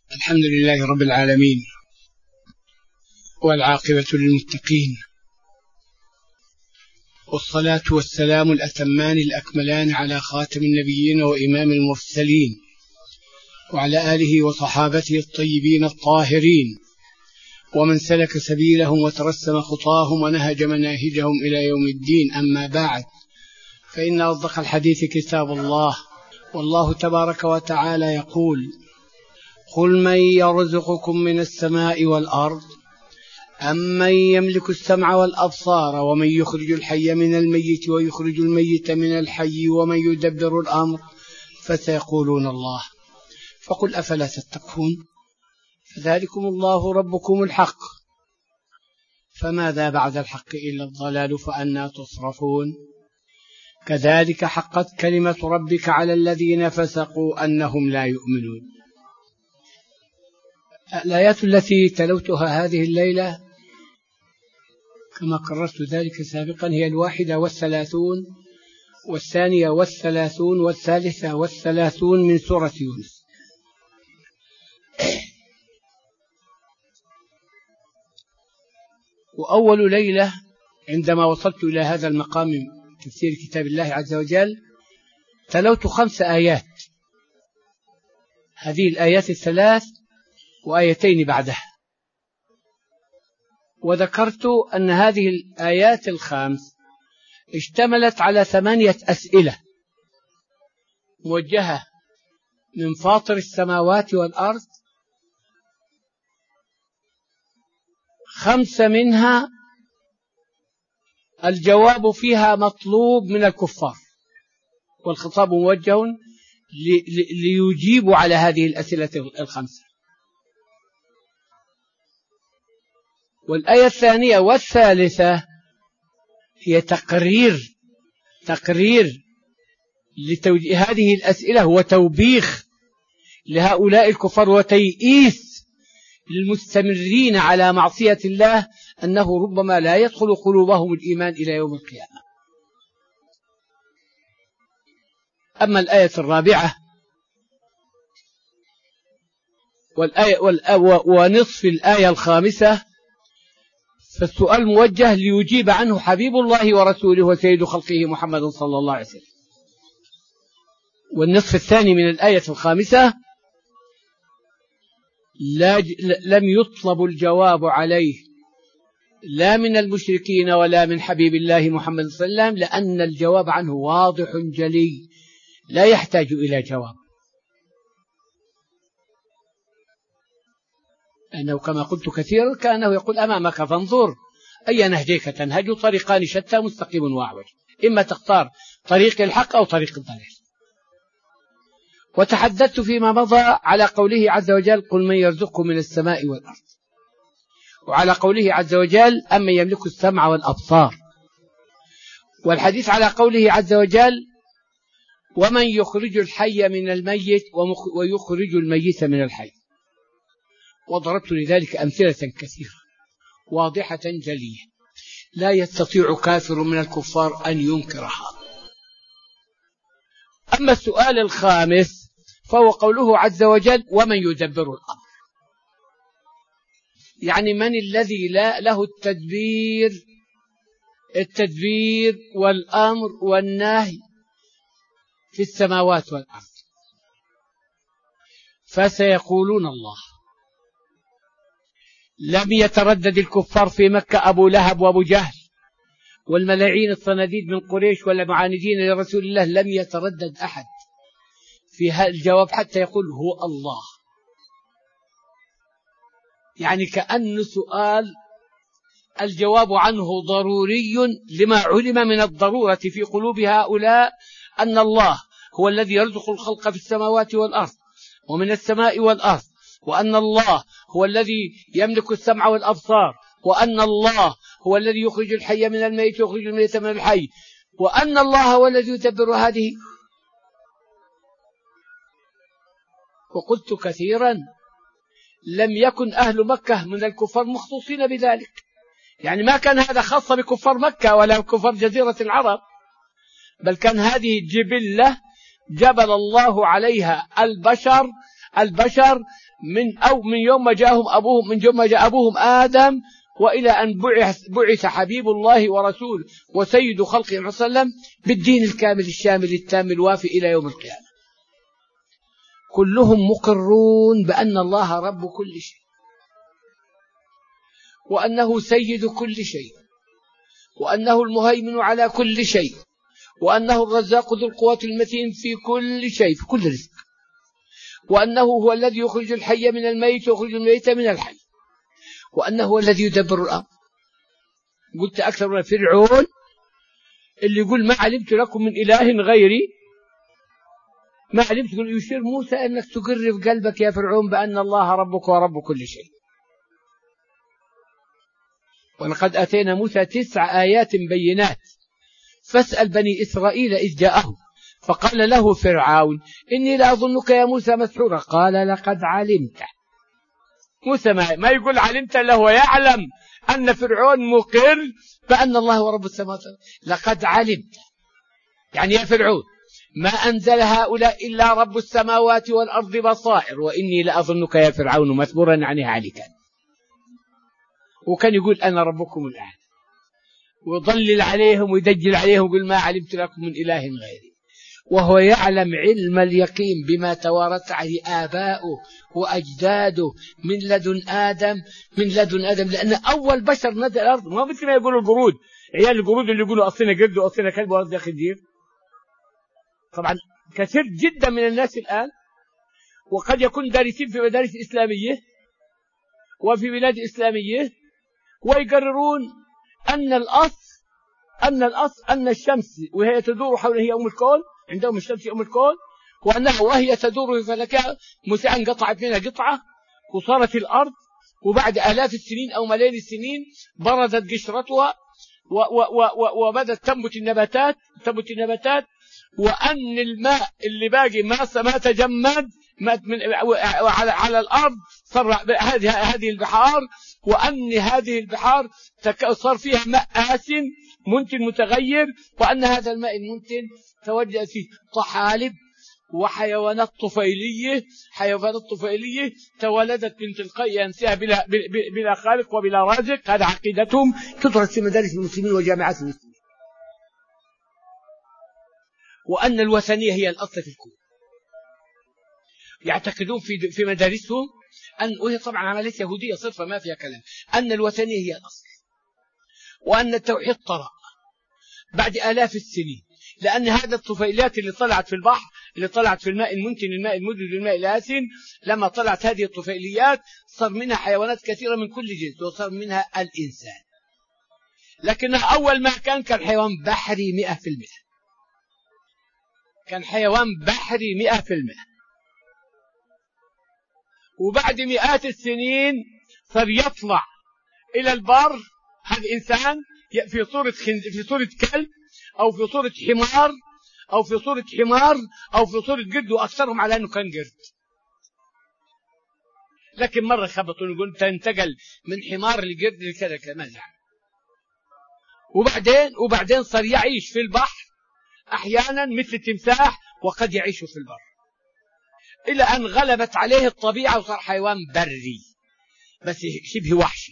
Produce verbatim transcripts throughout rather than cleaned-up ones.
الحمد لله رب العالمين، والعاقبة للمتقين، والصلاة والسلام الأتمان الأكملان على خاتم النبيين وإمام المرسلين، وعلى آله وصحابته الطيبين الطاهرين، ومن سلك سبيلهم وترسم خطاهم ونهج مناهجهم إلى يوم الدين. أما بعد، فإن أصدق الحديث كتاب الله، والله تبارك وتعالى يقول: قل من يرزقكم من السماء والأرض أم من يملك السمع والأبصار ومن يخرج الحي من الميت ويخرج الميت من الحي ومن يدبر الأمر فسيقولون الله. فقل أفلا تتقون؟ فذلكم الله ربكم الحق، فماذا بعد الحق إلا الضلال، فأنى تصرفون؟ كذلك حقت كلمة ربك على الذين فسقوا أنهم لا يؤمنون. الآيات التي تلوتها هذه الليلة كما قررت ذلك سابقا هي الواحدة والثلاثون والثانية والثلاثون والثالثة والثلاثون من سورة يونس. وأول ليلة عندما وصلت إلى هذا المقام من تفسير كتاب الله عز وجل تلوت خمس آيات، هذه الآيات الثلاث وآيتين بعدها، وذكرت أن هذه الآيات الخمس اشتملت على ثمانية أسئلة موجهة من فاطر السماوات والأرض، خمسة منها الجواب فيها مطلوب من الكفار، والخطاب موجه ليجيبوا على هذه الأسئلة الخمسة. والآية الثانية والثالثة هي تقرير تقرير لتوجيه هذه الأسئلة وتوبيخ لهؤلاء الكفار وتيئيس للمستمرين على معصية الله أنه ربما لا يدخل قلوبهم الإيمان إلى يوم القيامة. أما الآية الرابعة والآية ونصف الآية الخامسة فالسؤال موجه ليجيب عنه حبيب الله ورسوله وسيد خلقه محمد صلى الله عليه وسلم. والنصف الثاني من الآية الخامسة لا لم يطلب الجواب عليه لا من المشركين ولا من حبيب الله محمد صلى الله عليه وسلم، لأن الجواب عنه واضح جلي لا يحتاج إلى جواب، أنه كما قلت كثيرا كأنه يقول أمامك فانظر أي نهجيك تنهج، طريقان شتى مستقيم وأعوج، إما تختار طريق الحق أو طريق الضلال. وتحدثت فيما مضى على قوله عز وجل: قل من يرزقكم من السماء والأرض، وعلى قوله عز وجل: أمن يملك السمع والأبصار، والحديث على قوله عز وجل: ومن يخرج الحي من الميت ويخرج الميت من الحي. وضربت لذلك أمثلة كثيرة واضحة جلية لا يستطيع كافر من الكفار أن ينكرها. أما السؤال الخامس فهو قوله عز وجل: ومن يدبر الأمر، يعني من الذي لا له التدبير التدبير والأمر والنهي في السماوات والأرض. فسيقولون الله. لم يتردد الكفار في مكة أبو لهب وأبو جهل والملاعين الصناديد من قريش والمعاندين لرسول الله، لم يتردد أحد في هذا الجواب حتى يقول هو الله. يعني كأن سؤال الجواب عنه ضروري لما علم من الضرورة في قلوب هؤلاء أن الله هو الذي يرزق الخلق في السماوات والأرض ومن السماء والأرض، وأن الله هو الذي يملك السمع والأبصار، وأن الله هو الذي يخرج الحي من الميت ويخرج الميت من الحي، وأن الله هو الذي يدبر هذه. وقلت كثيرا لم يكن أهل مكة من الكفار مخصوصين بذلك، يعني ما كان هذا خاص بكفار مكة ولا كفار جزيرة العرب، بل كان هذه جبلة جبل الله عليها البشر البشر من أو من يوم ما جاءهم أبوهم من يوم ما جاء أبوهم آدم وإلى أن بعث, بعث حبيب الله ورسوله وسيد خلقه صلى الله عليه وسلم بالدين الكامل الشامل التام الوافي إلى يوم القيامة. كلهم مقرون بأن الله رب كل شيء، وأنه سيد كل شيء، وأنه المهيمن على كل شيء، وأنه الرزاق ذو القوة المتين في كل شيء، في كل رزق، وأنه هو الذي يخرج الحي من الميت ويخرج الميت من الحي، وأنه هو الذي يدبر الأمر. قلت أكثر من فرعون اللي يقول ما علمت لكم من إله غيري، ما علمت، يشير موسى أنك تقر في قلبك يا فرعون بأن الله ربك ورب كل شيء. ولقد أتينا موسى تسع آيات بينات فاسأل بني إسرائيل إذ جاءهم فقال له فرعون إني لأظنك يا موسى مسحورا قال لقد علمت. موسى ما, ما يقول علمت إلا هو يعلم أن فرعون مقر بأن الله هو رب السماوات. لقد علمت يعني يا فرعون ما أنزل هؤلاء إلا رب السماوات والأرض بصائر وإني لأظنك يا فرعون مثبورا عنه عليك. وكان يقول أنا ربكم الأعلى ويضلل عليهم ويدجل عليهم ويقول ما علمت لكم من إله غيري، وهو يعلم علم اليقين بما توارث عليه آباؤه وأجداده من لدن آدم من لدن آدم لأن أول بشر نزل الأرض. ما مثل ما يقولوا القرود، عيال القرود اللي يقولوا أصلنا قرد وأصلنا كلب وأصلنا خنزير. طبعا كثير جدا من الناس الآن وقد يكون دارسين في مدارس إسلامية وفي بلاد إسلامية ويقررون أن الأصل أن الأصل أن الشمس وهي تدور حول هي أم الكون، عندهم الشمس أم الكون، وأنها وهي تدور في فلكها موسى انقطعت منها قطعة وصارت الأرض، وبعد آلاف السنين أو ملايين السنين بردت قشرتها وبدت تنبت النباتات تنبت النباتات وأن الماء اللي باقي ما ما تجمد من على على الأرض صار هذه هذه البحار، وأن هذه البحار صار فيها ماء آسن منتن متغير، وأن هذا الماء المنتن توجد فيه طحالب وحيوانات طفيلية حيوانات طفيلية تولدت من تلقاء أنفسها بلا بلا خالق وبلا رازق. هذا عقيدتهم تدرس في مدارس المسلمين وجامعات المسلمين. وأن الوثنية هي الأصل في الكون. يعتقدون في في مدارسهم أن وهي طبعا عملية يهودية صرفة ما فيها كلام أن الوثنية هي الأصل، وأن التوحيد طرأ بعد آلاف السنين، لأن هذا الطفيلات اللي طلعت في البحر اللي طلعت في الماء المنتن الماء المدرج الماء الآسن، لما طلعت هذه الطفيليات صار منها حيوانات كثيرة من كل جنس وصار منها الإنسان. لكنها أول ما كان كان حيوان بحري مئة في المئة، كان حيوان بحري مئة في المئة، وبعد مئات السنين صار يطلع إلى البر هذا إنسان في صورة في صورة كلب أو في صورة حمار أو في صورة حمار أو في صورة قرد، وأكثرهم على أنه كان قرد. لكن مرة خبطوا يقول تنتقل من حمار لقرد لكذا كذا ما زعل. وبعدين وبعدين صار يعيش في البحر أحيانا مثل التمساح وقد يعيش في البر، إلى أن غلبت عليه الطبيعة وصار حيوان بري بس شبه وحشي.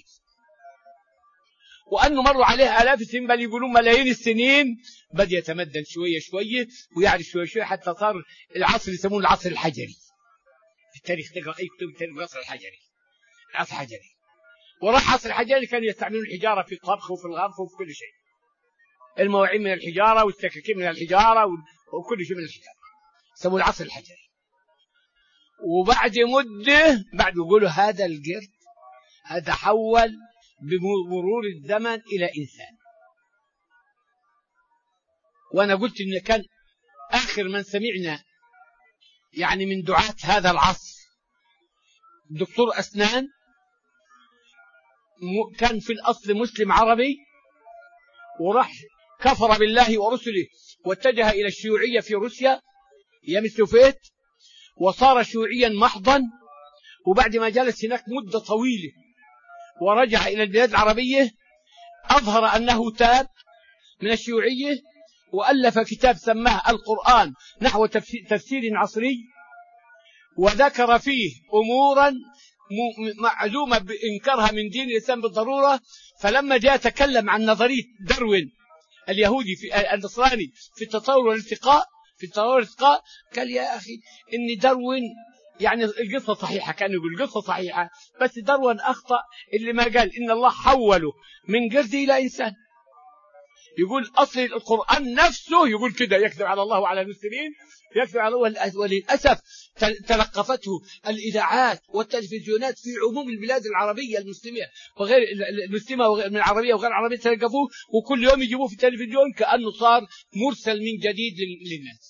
وأنه مروا عليه آلاف السنين بل يقولون ملايين السنين بدأ يتمدد شوية شوية ويعرف شوية شوية حتى صار العصر يسمونه العصر الحجري. في التاريخ تقرأ أي كتب التاريخ العصر الحجري العصر الحجري. وراح عصر الحجري كانوا يستعملون الحجارة في الطبخ وفي الغرف وفي كل شيء، المواعين من الحجارة والسكاكين من الحجارة وكل شيء من الحجارة، يسموه العصر الحجري. وبعد مدة بعد يقولوا هذا القرد هذا حول بمرور الزمن إلى إنسان. وأنا قلت إن كان آخر من سمعنا يعني من دعاة هذا العصر دكتور أسنان كان في الأصل مسلم عربي وراح كفر بالله ورسله واتجه إلى الشيوعية في روسيا أيام السوفيت وصار شيوعيا محضا. وبعد ما جلس هناك مدة طويلة ورجع إلى البلاد العربية أظهر أنه تاب من الشيوعية وألف كتاب سماه القرآن نحو تفسير عصري، وذكر فيه أمورا معلومة بإنكارها من دين الإسلام بالضرورة. فلما جاء تكلم عن نظرية داروين اليهودي في النصراني في التطور والارتقاء في التطور والارتقاء قال يا أخي إن داروين يعني القصة صحيحة، كان يقول القصة صحيحة، بس داروين أخطأ اللي ما قال إن الله حوله من قرد إلى إنسان. يقول أصل القرآن نفسه يقول كده، يكذب على الله وعلى المسلمين، يكذب على الله. وللأسف تلقفته الإذاعات والتلفزيونات في عموم البلاد العربية المسلمة وغير المسلمة من العربية وغير العربية، تلقفوه وكل يوم يجيبوه في التلفزيون كأنه صار مرسل من جديد للناس.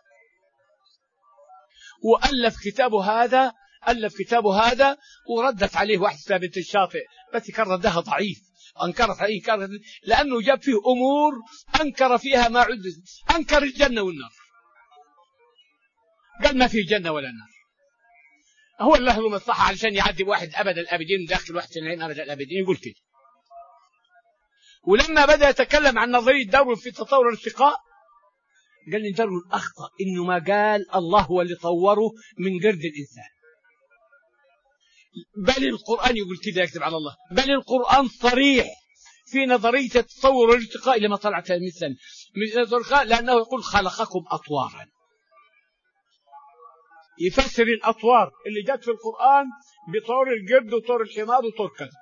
وألف كتابه هذا ألف كتابه هذا وردت عليه واحد اسمه بنت الشاطئ، بس كان ردها ضعيف، أنكرت عليه كانت لأنه جاب فيه أمور أنكر فيها ما عد، أنكر الجنة والنار، قال ما فيه جنة ولا نار. هو الله له مصلحة علشان يعذب واحد أبد الأبدين داخل واحد سنين أبد الأبدين، يقول كده. ولما بدأ يتكلم عن نظرية داروين في تطور الارتقاء قال لي داروين أخطأ إنه ما قال الله هو اللي طوره من قرد الإنسان، بل القرآن يقول كده، يكذب على الله، بل القرآن صريح في نظرية التطور والارتقاء لما طلعت مثلا من الارتقاء، لأنه يقول خلقكم أطوارا، يفسر الأطوار اللي جت في القرآن بطور القرد وطور الحمار وطور كذا،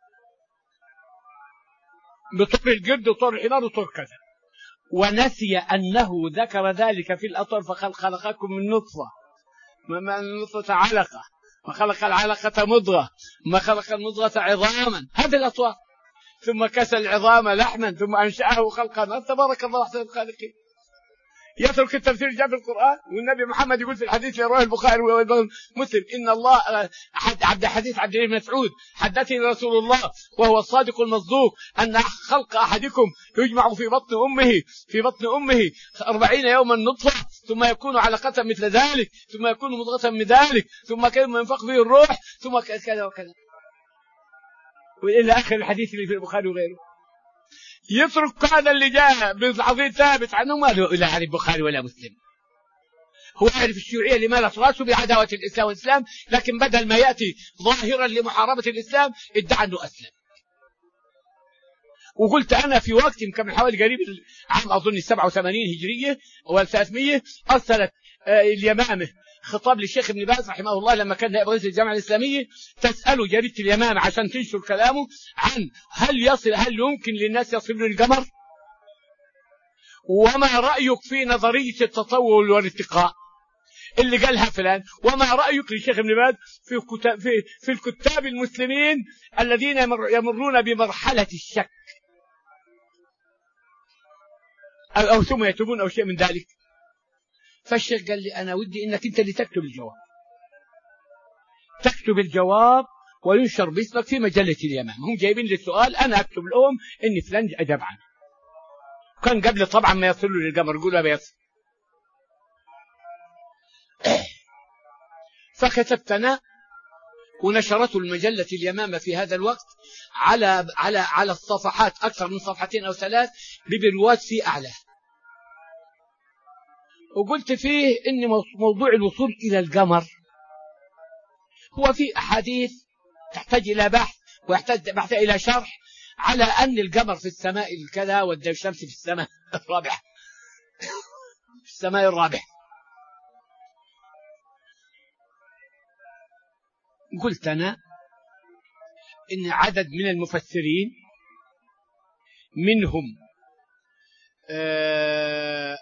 بطور القرد وطور الحمار وطور كذا، ونسي أنه ذكر ذلك في الأطوار، فقال خلقكم من نطفة، من نطفة علقة، ما خلق العلقة مضغة، ما خلق المضغة عظاما، هذه الأطوار، ثم كسى العظام لحما ثم أنشأه خلقا، تبارك الله أحسن الخالقين. يترك التفسير جاب القرآن، والنبي محمد يقول في الحديث اللي رواه البخاري ومسلم إن الله عبد حديث عبد الله بن مسعود حدثني رسول الله وهو الصادق المصدوق أن خلق أحدكم يجمع في بطن أمه في بطن أمه أربعين يوما نطفة ثم يكون علقة مثل ذلك ثم يكون مضغة من ذلك ثم كان ينفخ فيه الروح ثم كذا وكذا وإلى آخر الحديث اللي في البخاري وغيره. يترك هذا اللي جاء بالعظيم ثابت عنه ما له إلا عن البخاري ولا مسلم. هو يعرف الشيوعية اللي مالت راسه بعداوة الإسلام والإسلام، لكن بدل ما يأتي ظاهرا لمحاربة الإسلام ادعى أنه أسلم. وقلت أنا في وقت يمكن حوالي قريب عام أظن سبعة وثمانين هجرية أو ثلاثمية أرسلت اليمامة خطاب للشيخ ابن باز رحمه الله لما كان نائب رئيس الجامعة الإسلامية، تسأله جريدة اليمامة عشان تنشر كلامه عن هل يصل هل يمكن للناس يصلون القمر، وما رأيك في نظرية التطور والارتقاء اللي قالها فلان، وما رأيك للشيخ ابن باز في كتاب في في الكتاب المسلمين الذين يمر يمرون بمرحلة الشك أو, أو ثم يتوبون أو شيء من ذلك. فالشيخ قال لي أنا ودي إنك أنت اللي تكتب الجواب، تكتب الجواب وينشر باسمك في مجلة اليمامة، هم جايبين لي السؤال أنا أكتب لهم إن فلان أجاب عنه. كان قبل طبعا ما يصلوا للقمر يقولوا ما يصل. فكتبت أنا ونشرته المجلة اليمامة في هذا الوقت على على على الصفحات أكثر من صفحتين أو ثلاث ببرواد في أعلى، وقلت فيه إن موضوع الوصول إلى القمر هو في أحاديث تحتاج إلى بحث ويحتاج بحث إلى شرح على أن القمر في السماء الكذا والشمس في السماء الرابعة في السماء الرابعة. قلت أنا إن عدد من المفسرين منهم آه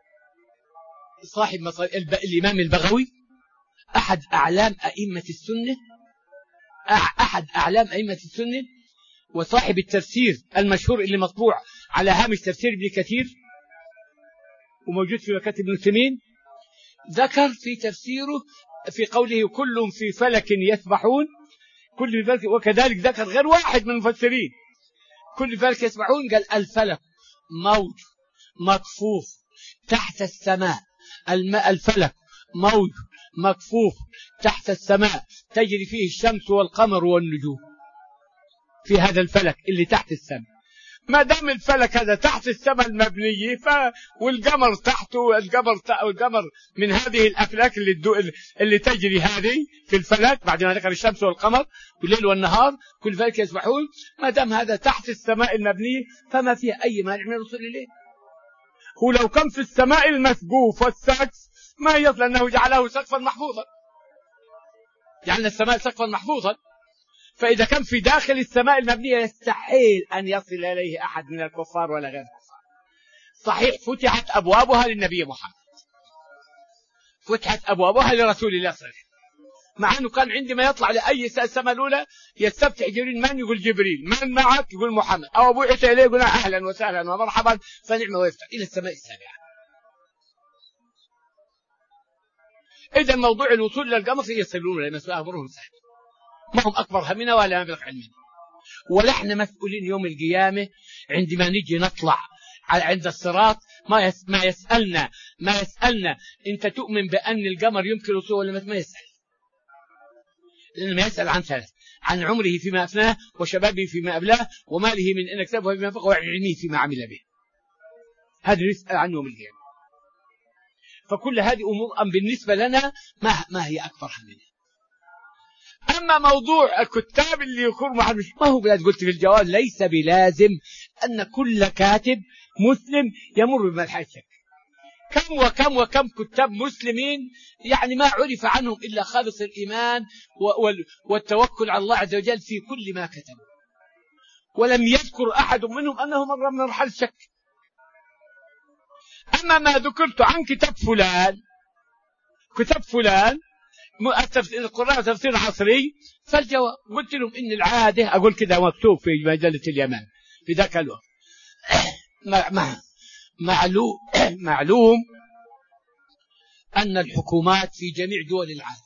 صاحب الب... الإمام البغوي أحد أعلام أئمة السنة أحد أعلام أئمة السنة وصاحب التفسير المشهور اللي مطبوع على هامش تفسير ابن كثير وموجود في مكاتب ابن تيمين، ذكر في تفسيره في قوله كل في فلك يسبحون كل في فلك، وكذلك ذكر غير واحد من المفسرين كل في فلك يسبحون، قال الفلك موج مكفوف تحت السماء، الماء الفلك موج مكفوف تحت السماء تجري فيه الشمس والقمر والنجوم، في هذا الفلك اللي تحت السماء ما دام الفلك هذا تحت السماء المبنية ف... والقمر تحته، والقمر ت... والقمر من هذه الأفلاك اللي الدو... اللي تجري هذه في الفلك بعد ما ذكر الشمس والقمر والليل والنهار كل فلك يسبحون، ما دام هذا تحت السماء المبنية فما فيها أي مانع من الوصول إليه. هو لو كان في السماء المسقوف والسقف ما يصل، أنه جعله سقفا محفوظا، جعلنا السماء سقفا محفوظا، فإذا كان في داخل السماء المبنية يستحيل أن يصل إليه أحد من الكفار ولا غير الكفار. صحيح فتحت أبوابها للنبي محمد، فتحت أبوابها لرسول الله صلى الله عليه وسلم، مع أنه كان عندما يطلع لأي السماء الأولى يستفتح جبريل، من يقول جبريل، من معك يقول محمد، أو أبو عيسى إليه يقول أهلا وسهلا ومرحبا فنعم، ويفتح إلى السماء السابعة. إذا موضوع الوصول للقمر يصلون لما سوى أمرهم سهل، ما هم أكبر همنا ولا مبلغ علمنا، ونحن مسؤولين يوم القيامة عندما نجي نطلع عند الصراط ما يس ما يسألنا ما يسألنا أنت تؤمن بأن القمر يمكن وصوله ولا ما يسأل، لأنه يسأل عن ثلاث: عن عمره فيما أفناه، وشبابه فيما أبلاه، وماله من أين اكتسبه فيما أنفقه، وعلمه فيما عمل به. هذا يسأل عنه يوم القيامة. فكل هذه أمور بالنسبة لنا ما ما هي أكبر همنا. أما موضوع الكتاب اللي يكون مع ما هو بلاد قلت في الجواب ليس بلازم أن كل كاتب مسلم يمر بمرحلة الشك. كم وكم وكم كتاب مسلمين يعني ما عرف عنهم إلا خالص الإيمان والتوكل على الله عز وجل في كل ما كتبوا، ولم يذكر أحد منهم أنه مر من مرحلة الشك. أما ما ذكرت عن كتاب فلان كتاب فلان القرآن تفسير عصري، فالجواب قلت لهم إن العادة أقول كده مكتوب في مجلة اليمن في ذاك الوقت معلوم معلوم أن الحكومات في جميع دول العالم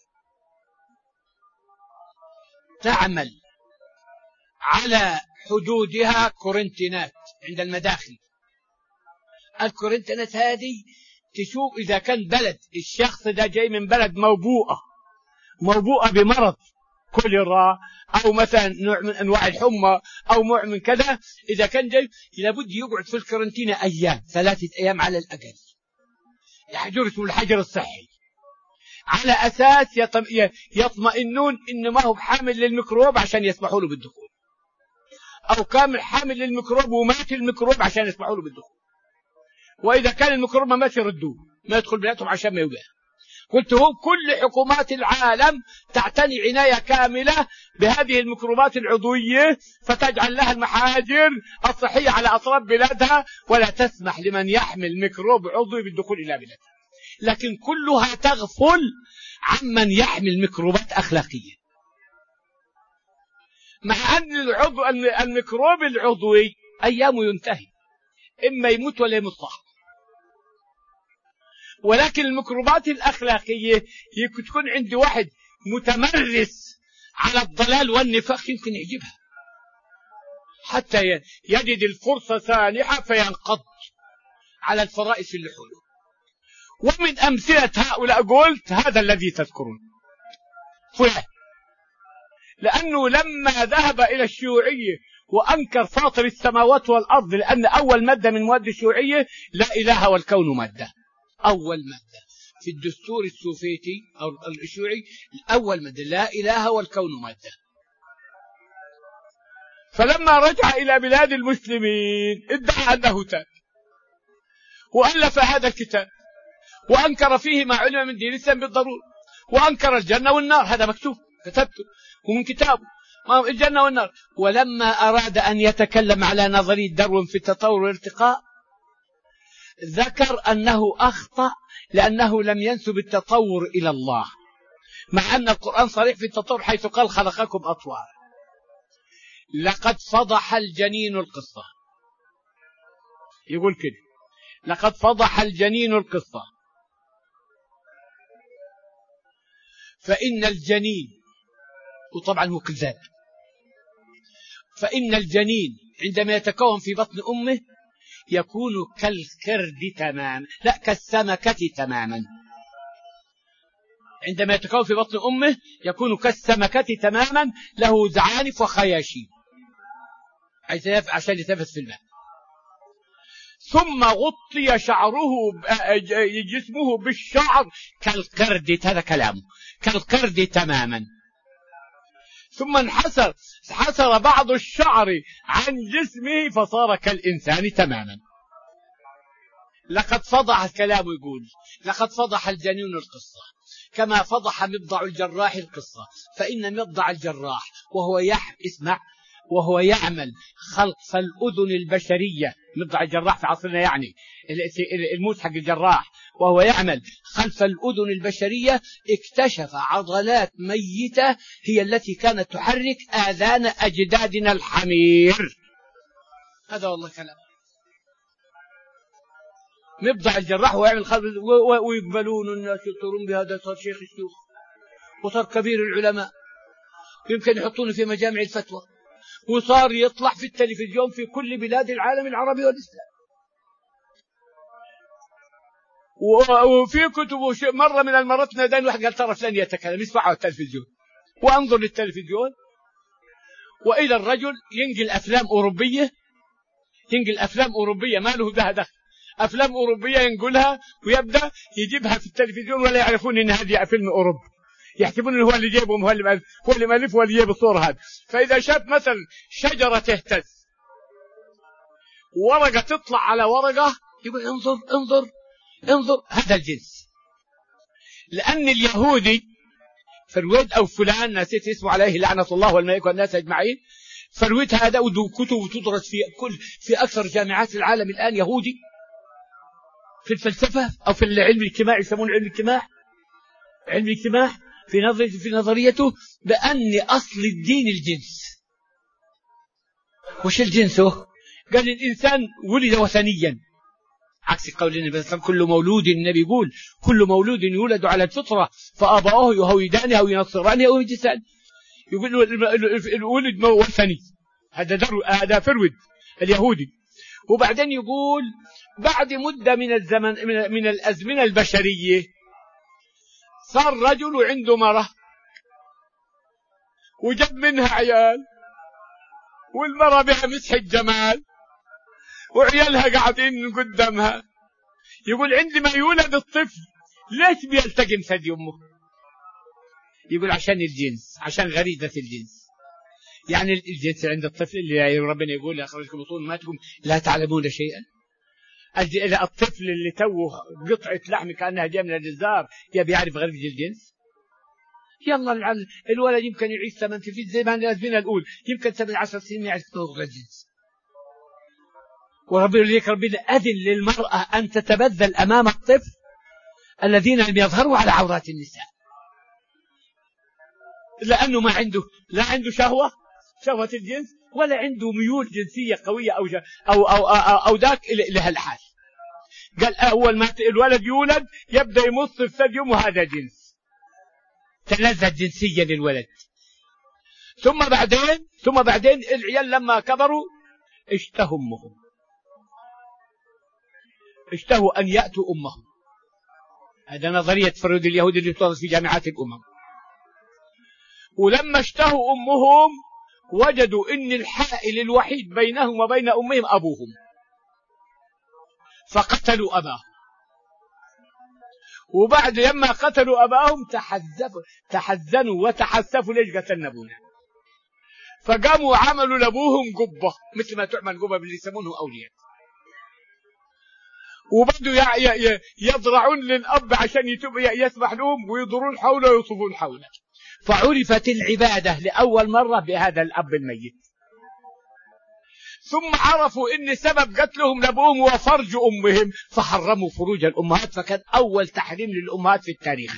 تعمل على حدودها كورنتينات عند المداخل. الكورنتينات هذه تشوف إذا كان بلد الشخص ده جاي من بلد موبوءة موبوءة بمرض كوليرا أو مثلا نوع من أنواع الحمى أو نوع من كذا، إذا كان جاي لابد يقعد في الكورنتينة أيام، ثلاثة أيام على الأقل، يحجر اسمه الحجر الصحي، على أساس يطمئنون إنه ما هو حامل للميكروب عشان يسمحوا له بالدخول، أو كامل حامل للميكروب ومات الميكروب عشان يسمحوا له بالدخول، وإذا كان الميكروب ما مات يردوه ما يدخل بلادهم عشان ما يوقع. قلت هو كل حكومات العالم تعتني عناية كاملة بهذه الميكروبات العضوية، فتجعل لها المحاجر الصحية على أطراف بلادها، ولا تسمح لمن يحمل ميكروب عضوي بالدخول إلى بلادها. لكن كلها تغفل عمن يحمل ميكروبات أخلاقية، مع أن العضو الميكروب العضوي أيامه ينتهي، إما يموت ولا يموت صح. ولكن الميكروبات الأخلاقية يمكن تكون عند واحد متمرس على الضلال والنفاق يمكن يعجبها حتى يجد الفرصة سانحة فينقض على الفرائس اللي حوله. ومن أمثلة هؤلاء قلت هذا الذي تذكرون فلان، لأنه لما ذهب إلى الشيوعية وأنكر فاطر السماوات والأرض، لأن أول مادة من مواد الشيوعية لا إله والكون مادة، أول مادة في الدستور السوفيتي أو الشيوعي أول مادة لا إله والكون مادة. فلما رجع إلى بلاد المسلمين ادعى أنه تاب وألف هذا الكتاب وأنكر فيه ما علم من دين الإسلام بالضرورة، وأنكر الجنة والنار، هذا مكتوب كتبته ومن كتابه الجنة والنار. ولما أراد أن يتكلم على نظرية داروين في التطور والارتقاء ذكر أنه أخطأ لأنه لم ينسب التطور إلى الله، مع أن القرآن صريح في التطور حيث قال خلقكم أطوارا. لقد فضح الجنين القصة، يقول كده لقد فضح الجنين القصة، فإن الجنين، وطبعا هو كذاب، فإن الجنين عندما يتكون في بطن أمه يكون كالقرد تماما، لا كالسمكة تماما. عندما يتكون في بطن أمه يكون كالسمكة تماما، له زعانف وخياشيم عشان يتنفس في الماء. ثم غطي شعره جسمه بالشعر كالقرد، هذا كلامه، كالقرد تماما. ثم انحسر حسر بعض الشعر عن جسمه فصار كالإنسان تماما. لقد فضح كلامه، يقول لقد فضح الجنين القصة كما فضح مبضع الجراح القصة، فإن مبضع الجراح وهو يح... اسمع وهو يعمل خلف الأذن البشرية، مبضع الجراح في عصرنا يعني الموت حق الجراح، وهو يعمل خلف الأذن البشرية اكتشف عضلات ميتة هي التي كانت تحرك آذان أجدادنا الحمير. هذا والله كلام مبضع الجراح ويعمل خلف، ويقبلون الناس يطورون بهذا. صار شيخ الشيوخ وصار كبير العلماء، يمكن يحطونه في مجامع الفتوى، وصار يطلع في التلفزيون في كل بلاد العالم العربي والإسلام. وفي كتبه مرة من المرات ناداني واحد قال ترى فلان يتكلم، يسمعه التلفزيون وانظر للتلفزيون، وإلى الرجل ينقل أفلام أوروبية، ينقل أفلام أوروبية ما له بها دخل، أفلام أوروبية ينقلها ويبدأ يجيبها في التلفزيون ولا يعرفون إن هذه فيلم أوروبي، يحسبون إنه هو اللي جيبهم، هو اللي مألف، هو اللي مألف، هو اللي جيب الصورة هذه. فإذا شاف مثلا شجرة تهتز ورقة تطلع على ورقة يقول انظر انظر انظر، هذا الجنس. لأن اليهودي فرويد أو فلان نسيت اسمه عليه لعنة الله والملائكة والناس أجمعين، فرويد هذا ودو كتب تدرس في كل في أكثر جامعات العالم الآن، يهودي في الفلسفة أو في العلم الاجتماعي، يسمون علم الاجتماع، علم الاجتماع في نظرية في نظريته بأن أصل الدين الجنس. وش الجنسه؟ قال الإنسان ولد وثنيا، عكس قول النبي صلى الله عليه وسلم كل مولود، النبي يقول كل مولود يولد على الفطرة فآباؤه يهودانه أو ينصرانه أو يجسان، يقول الولد وثني، هذا هذا فرود اليهودي. وبعدين يقول بعد مدة من الزمن من, من الأزمنة البشرية صار رجل عنده مرة وجاب منها عيال، والمرة بها مسح الجمال وعيالها قاعدين قدامها. يقول عندما يولد الطفل ليش بيلتقم ثدي أمه؟ يقول عشان الجنس، عشان غريزة الجنس. يعني الجنس عند الطفل اللي ربنا يقول أخرجكم بطون أمهاتكم لا تعلمون شيئا. الطفل اللي توه قطعة لحم كأنها جاء من الجزار يبي يعرف غريزة الجنس؟ يلا الولد يمكن يعيش ثمان سنين زي ما الأزمنة الأولى، يمكن سبع عشر سنين يعرف غريزة الجنس. وربنا ليك ربنا أذن للمرأة أن تتبذل أمام الطفل الذين لم يظهروا على عورات النساء، لأنه ما عنده لا عنده شهوة شهوة الجنس ولا عنده ميول جنسية قوية أو أو أو أو, أو ذاك لها الحال. قال أول ما الولد يولد يبدأ يمص في ثدي أمه، هذا جنس، تلذذ جنسيا للولد. ثم بعدين ثم بعدين العيال لما كبروا اشتهوا أمهم، اشتهوا أن يأتوا أمهم. هذا نظرية فرويد اليهودي اللي تدرس في جامعات الأمم. ولما اشتهوا أمهم وجدوا أن الحائل الوحيد بينهم وبين أمهم أبوهم، فقتلوا أباهم. وبعد لما قتلوا أباهم تحزفوا تحزنوا وتحسفوا ليش قتلنا أبونا، فقاموا عملوا لأبوهم قبة مثل ما تعمل قبة اللي يسمونه أولياء، وبدوا يضرعون للأب عشان يتوب يسبح لهم ويضرون حوله ويطوفون حوله. فعرفت العبادة لأول مرة بهذا الأب الميت. ثم عرفوا إن سبب قتلهم لأبوهم هو فرج أمهم، فحرموا فروج الأمهات، فكان أول تحريم للأمهات في التاريخ.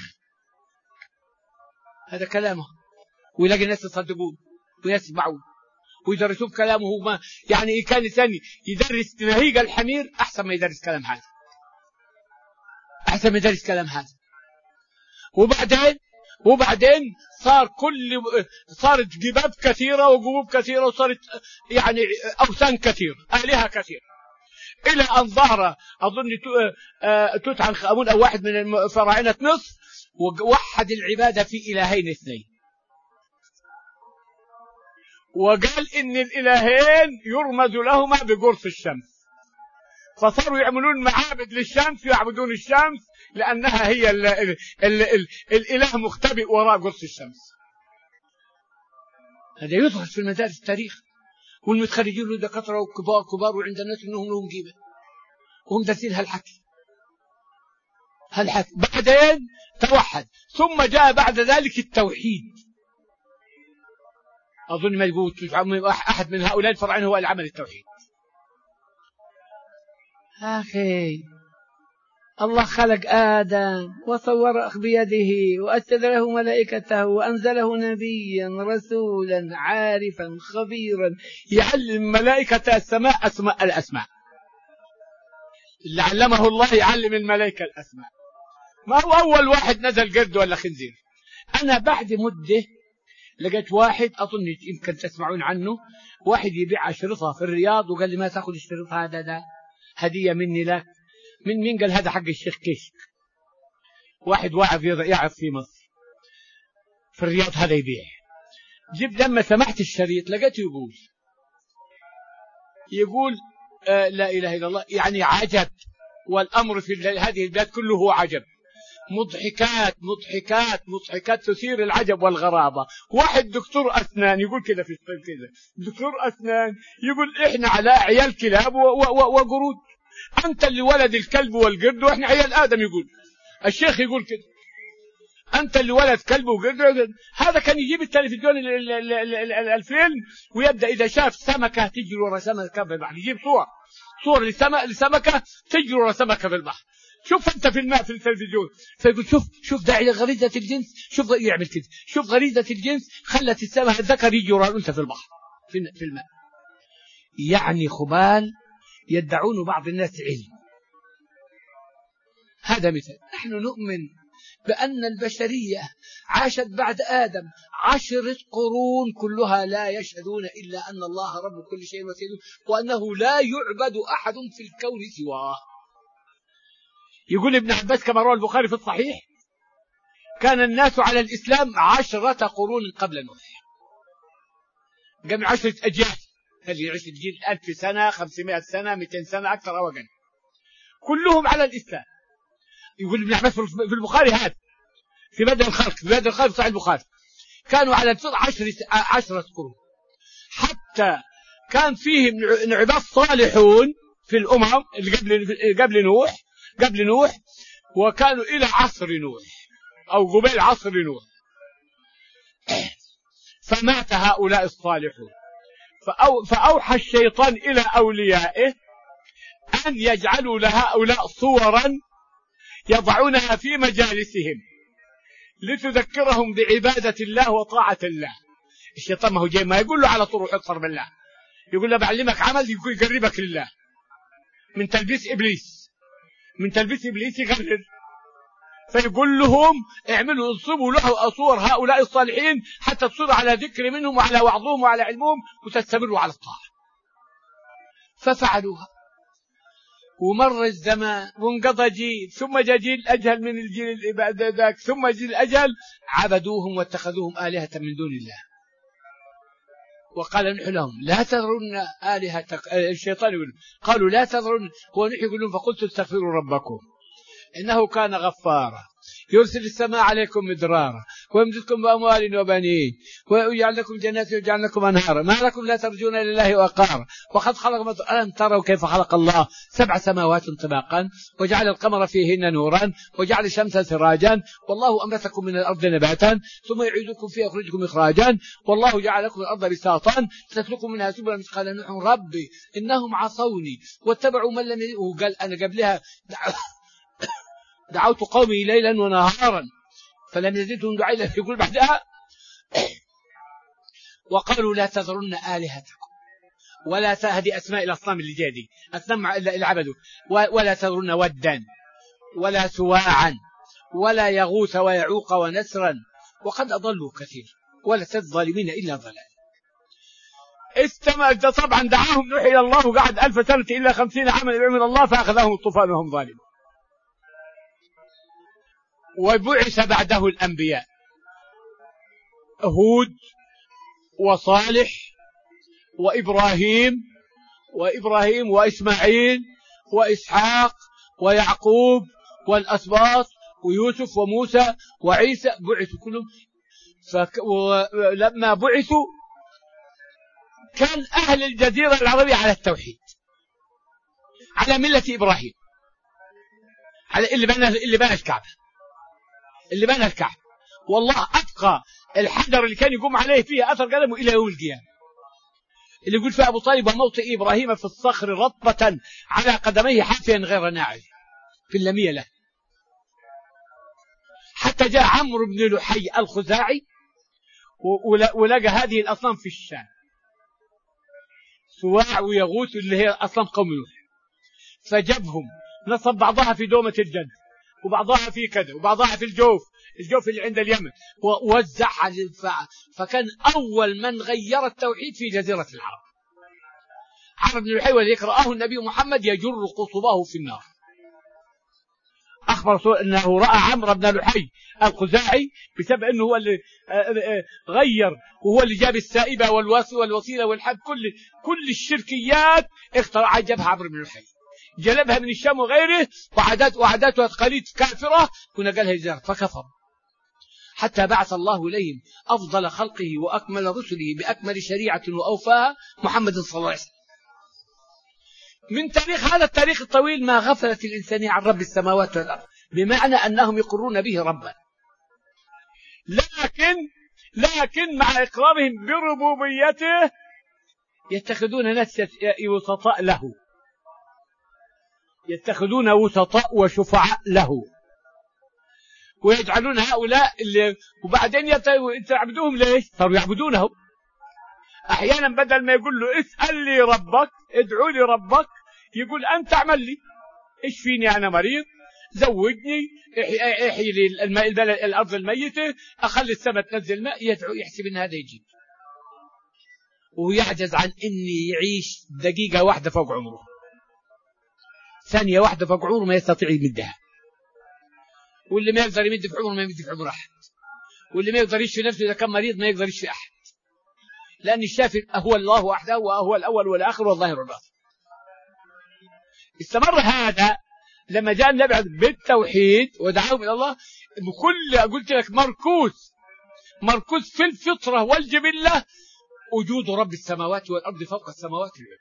هذا كلامه، ويلاقي الناس يصدقون ويسمعون ويدرسون كلامه. ما يعني كان ثاني يدرس نهيق الحمير أحسن ما يدرس كلام هذا، أحسن ما يدرس كلام هذا. وبعدين وبعدين صار كل صارت جباب كثيرة وقبوب كثيرة، وصارت يعني أوثان كثير، آلهة كثير، إلى أن ظهر أظن توت عنخ آمون أو واحد من فراعنة مصر ووحد العبادة في إلهين اثنين، وقال إن الإلهين يرمز لهما بقرص الشمس، فصاروا يعملون معابد للشمس ويعبدون الشمس لأنها هي ال ال ال ال الإله مختبئ وراء قرص الشمس. هذا يدرس في المدارس التاريخ، والمتخرجين له دكاترة وكبار كبار وعند الناس إنهم لهم قيمة وهم دارسين هالحكي هالحكي. بعدين توحد، ثم جاء بعد ذلك التوحيد. أظن ما يقول أحد من هؤلاء الفراعنة هو العمل التوحيد. أخي الله خلق آدم وصوره بيده وأسجد له ملائكته وأنزله نبيا رسولا عارفا خبيرا يعلم ملائكة السماء أسماء الأسماء. اللي علمه الله يعلم الملائكة الأسماء. ما هو أول واحد نزل قرد ولا خنزير. أنا بعد مدة لقيت واحد أظن يمكن تسمعون عنه، واحد يبيع أشرطة في الرياض وقال لي ما تأخذ الشريط هذا ده هدية مني لك. من مين؟ قال هذا حق الشيخ كشك. واحد واعظ يعظ في مصر في الرياض هذا يبيع. جبت لما سمعت الشريط لقيته يقول يقول آه لا إله إلا الله، يعني عجب، والأمر في هذه البلاد كله هو عجب. مضحكات مضحكات مضحكات تثير العجب والغرابة. واحد دكتور أسنان يقول كذا في كذا، دكتور أسنان يقول إحنا على عيال كلاب وقرود، أنت اللي ولد الكلب والقرد وإحنا عيال آدم. يقول الشيخ يقول كده، أنت اللي ولد كلب وقرد. هذا كان يجيب التلفزيون الفيلم ويبدأ إذا شاف سمكة تجري ورا سمكة في البحر يجيب صور صور لسمكة تجري ورا سمكة في البحر. شوف أنت في الماء في التلفزيون، فيقول شوف شوف داعي غريزة الجنس، شوف يعمل كده، شوف غريزة الجنس خلت السمكة الذكر يجري ورا الأنثى في البحر في الماء. يعني خبال يدعون بعض الناس علم. هذا مثال. نحن نؤمن بأن البشرية عاشت بعد آدم عشرة قرون كلها لا يشهدون إلا أن الله رب كل شيء وسيده، وأنه لا يعبد أحد في الكون سواه. يقول ابن عباس كما روى البخاري في الصحيح كان الناس على الإسلام عشرة قرون قبل نوح، قبل عشرة أجيال، هل يعيش الجيل ألف سنة خمسمائة سنة مئتين سنة أكثر أو أقل، كلهم على الإسلام. يقول ابن عباس في البخاري هذا في بدء الخلق في بدء الخلق صحيح البخاري كانوا على الفطر عشرة عشرة قرون، حتى كان فيهم عباد صالحون في الأمم اللي قبل قبل نوح قبل نوح وكانوا إلى عصر نوح أو قبيل عصر نوح. فمات هؤلاء الصالحون، فأو فأوحى الشيطان إلى أوليائه أن يجعلوا لهؤلاء صورا يضعونها في مجالسهم لتذكرهم بعبادة الله وطاعة الله. الشيطان ما هو جاي ما يقول له على طول روح اكفر بالله، يقول له بعلمك عمل يقربك لله من تلبيس إبليس من تلبيس إبليس يغرر. فيقول لهم اعملوا انصبوا له صور هؤلاء الصالحين حتى تصيروا على ذكر منهم وعلى وعظهم وعلى علمهم وتستمروا على الطاعة. ففعلوها ومر الزمان وانقضى جيل، ثم جاء جيل أجهل من الجيل بعد ذاك، ثم جيل الأجل عبدوهم واتخذوهم آلهة من دون الله. وقال نوح لهم لا تذرن آلهتك. الشيطان يقول قالوا لا تذرن، هو نوح يقول لهم فقلت استغفروا ربكم إنه كان غفارا يرسل السماء عليكم مدرارا ويمددكم بأموال وبنين ويجعل لكم جنات ويجعل لكم أنهارا ما لكم لا ترجون لله وقارا وقد خلق. ألم تروا كيف خلق الله سبع سماوات طباقا وجعل القمر فيهن نورا وجعل الشمس سراجا والله أنبتكم من الأرض نباتا ثم يعيدكم فيها يخرجكم إخراجا والله جعل لكم الأرض بساطا تسلكوا منها سبلا. قال نوح ربي إنهم عصوني واتبعوا من لم يدعوا. وقال أنا قبلها دعوت قومي ليلا ونهارا فلم يزدهم دعائي. يقول بعدها وقالوا لا تذرن آلهتكم ولا هذه أسماء الأصنام اللي جادي أصنام اللي عبدوا، ولا تذرن ودا ولا سواعا ولا يغوث ويعوق ونسرا وقد أضلوا كثير ولا تزد الظالمين إلا ضلال. استمع طبعا دعاهم نوح إلى الله وقعد ألف سنة إلا خمسين عاما يعمل الله فأخذهم الطوفان وهم ظالمون. وبعث بعده الأنبياء هود وصالح وإبراهيم وإبراهيم وإسماعيل وإسحاق ويعقوب والأسباط ويوسف وموسى وعيسى بعثوا كلهم. ولما بعثوا كان أهل الجزيرة العربية على التوحيد، على ملة إبراهيم، على اللي بنى اللي بنى الكعبة اللي بنى الكعبة والله أبقى الحجر اللي كان يقوم عليه فيه أثر قدمه إلى يوم القيامة، اللي يقول فيها أبو طالب: وموطئ إبراهيم في الصخر رطبة على قدميه حافيا غير ناعم، في اللمية له. حتى جاء عمرو بن لحي الخزاعي ولقى هذه الأصنام في الشام، سواع ويغوث اللي هي أصنام قوم نوح، فجبهم نصب بعضها في دومة الجنة وبعضها في كذا وبعضها في الجوف الجوف اللي عند اليمن ووزعها. فكان أول من غير التوحيد في جزيرة العرب عمرو بن لحي، والذي رآه النبي محمد يجر قصباه في النار. أخبر أنه رأى عمرو بن لحي الخزاعي بسبب أنه هو اللي غير، وهو اللي جاب السائبة والوسيلة والحب، كل كل الشركيات اخترع جابها عمرو بن لحي، جلبها من الشام وغيره، وعادات وعادات وتقاليد كافرة ونقلها إزار فكفر. حتى بعث الله إليهم أفضل خلقه وأكمل رسله بأكمل شريعة وأوفاها، محمد صلى الله عليه وسلم. من تاريخ هذا التاريخ الطويل ما غفلت الإنسانية عن رب السماوات والأرض، بمعنى أنهم يقرون به ربا، لكن لكن مع إقرارهم بربوبيته يتخذون ناس وسطاء له، يتخذون وسطاء وشفعاء له، ويجعلون هؤلاء اللي وبعدين يعبدوهم. ليش؟ صاروا يعبدونه. أحيانا بدل ما يقول له اسأل لي ربك، ادعو لي ربك، يقول أنت اعمل لي، اشفيني أنا مريض، زوجني، احيي لي الماء الأرض الميتة، أخلي السماء تنزل ماء، يدعو، يحسب أن هذا يجيب، ويعجز عن أني يعيش دقيقة واحدة فوق عمره، ثانية واحدة فوق عمره ما يستطيع يمدها. واللي ما يقدر يمد في عمره ما يمد في عمر أحد، واللي ما يقدر يشفي نفسه إذا كان مريض ما يقدر يشفي أحد، لأن الشافي هو الله وحده، وهو الأول والآخر والظاهر والباطن. استمر هذا لما جاء النبي بالتوحيد ودعاهم إلى الله بكل، قلت لك، مركوز مركوز في الفطرة والجبلة، وجود رب السماوات والأرض فوق السماوات العلى.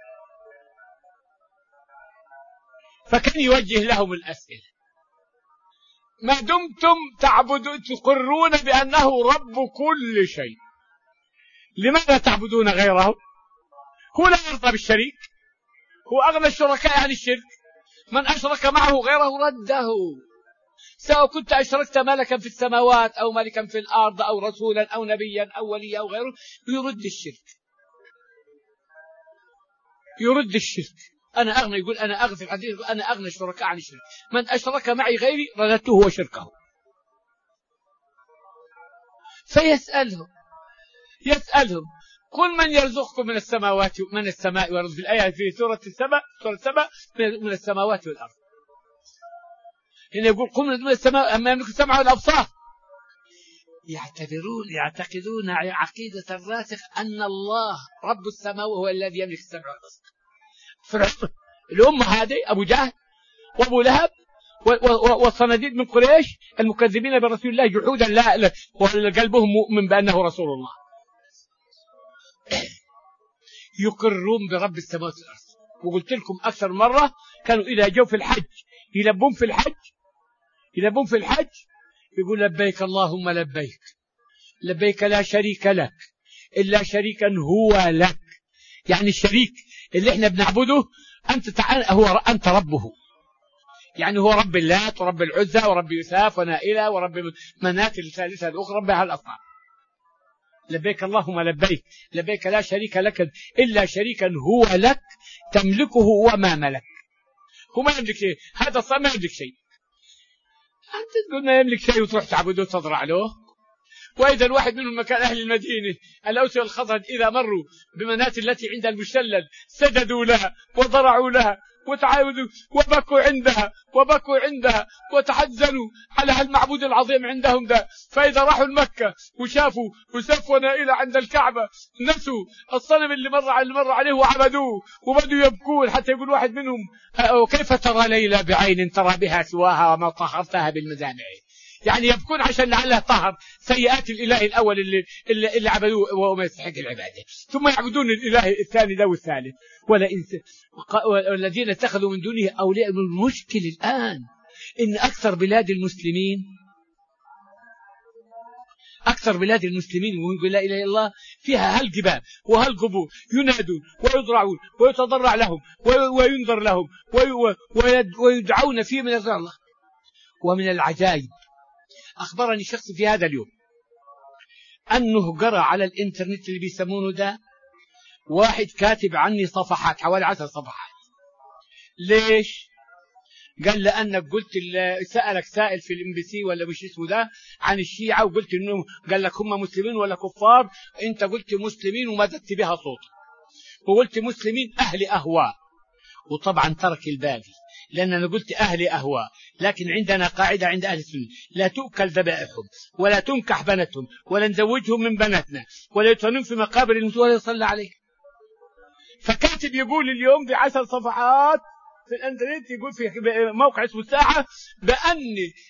فكان يوجه لهم الأسئلة: ما دمتم تعبدون تقرون بأنه رب كل شيء، لماذا تعبدون غيره؟ هو لا يرضى بالشريك، هو أغنى الشركاء عن الشرك، من أشرك معه غيره رده، سواء كنت أشركت ملكا في السماوات أو ملكا في الأرض أو رسولا أو نبيا أو وليا أو غيره، يرد الشرك يرد الشرك أنا أغنى، يقول أنا أغنى في الحديث، أنا أغنى الشركاء عن الشرك، من أشرك معي غيري رددته وشركه. فيسألهم يسألهم قل من يرزقكم من السماوات من السماء والأرض، في الآية في سورة السبع سورة السبع من السماوات والأرض. هنا يقول قل من السماء أما يملك السمع والأبصار. يعتبرون يعتقدون عقيدة الراسخ أن الله رب السماء هو الذي يملك السمع والأبصار. فرعون الأمة هذه أبو جهل وأبو لهب والصناديد من قريش المكذبين برسول الله جحودا لا وقلبهم مؤمن بأنه رسول الله، يقرون برب السماوات والأرض. وقلت لكم أكثر مرة كانوا إذا جو في الحج يلبون في الحج يلبون في الحج يقول لبيك اللهم لبيك، لبيك لا شريك لك إلا شريكا هو لك، يعني الشريك اللي احنا بنعبده أنت تعال هو أنت ربه، يعني هو رب اللات ورب العزى ورب يساف ونائلة ورب منات الثالثة الأخرى، رب هالأصنام. لبيك اللهم لبيك، لبيك لا شريك لك إلا شريكا هو لك تملكه وما ملك. هو ما يملك شيء، هذا الصنم ما يملك شيء، أنت تقول ما يملك شيء وتروح تعبده وتضرع له. وإذا الواحد منهم مكان أهل المدينة الأوس والخزرج إذا مروا بمنات التي عند المشلل سجدوا لها وضرعوا لها وتعاودوا وبكوا عندها وبكوا عندها وتحزنوا على هالمعبود العظيم عندهم ده. فإذا راحوا المكة وشافوا وسفوا نائلة عند الكعبة نسوا الصنم اللي مر اللي مر عليه وعبدوه وبدوا يبكون، حتى يقول واحد منهم وكيف ترى ليلى بعين ترى بها سواها وما طهرتها بالمزامع. يعني يبكون عشان لعله طهر سيئات الإله الأول اللي, اللي, اللي عبدوه وهو ما يستحق العبادة، ثم يعبدون الإله الثاني ده والثالث. والذين اتخذوا من دونه أولياء. المشكل الآن إن أكثر بلاد المسلمين أكثر بلاد المسلمين ويقول لا إله إلا الله فيها هالجبال وهالقبور ينادون ويضرعون ويتضرع لهم وينذر لهم ويدعون فيه من الله. ومن العجائب أخبرني شخص في هذا اليوم أنه قرأ على الإنترنت اللي بيسمونه ده واحد كاتب عني صفحات حوالي عشر صفحات. ليش؟ قال لأنك قلت سألك سائل في الام بي سي ولا مش اسمه ده عن الشيعة وقلت إنه قال لك هم مسلمين ولا كفار. أنت قلت مسلمين ومددت بها صوت وقلت مسلمين أهل أهواء. وطبعا ترك الباقي لأن أنا قلت أهل أهواء، لكن عندنا قاعدة عند أهل السنة لا تؤكل ذبائحهم ولا تنكح بناتهم ولا نزوجهم من بناتنا ولا يدفنون في مقابر المسلمين ولا يصلى عليه. فكاتب يقول اليوم بعشر صفحات في الانترنت يقول في موقع اسمه الساحة بأن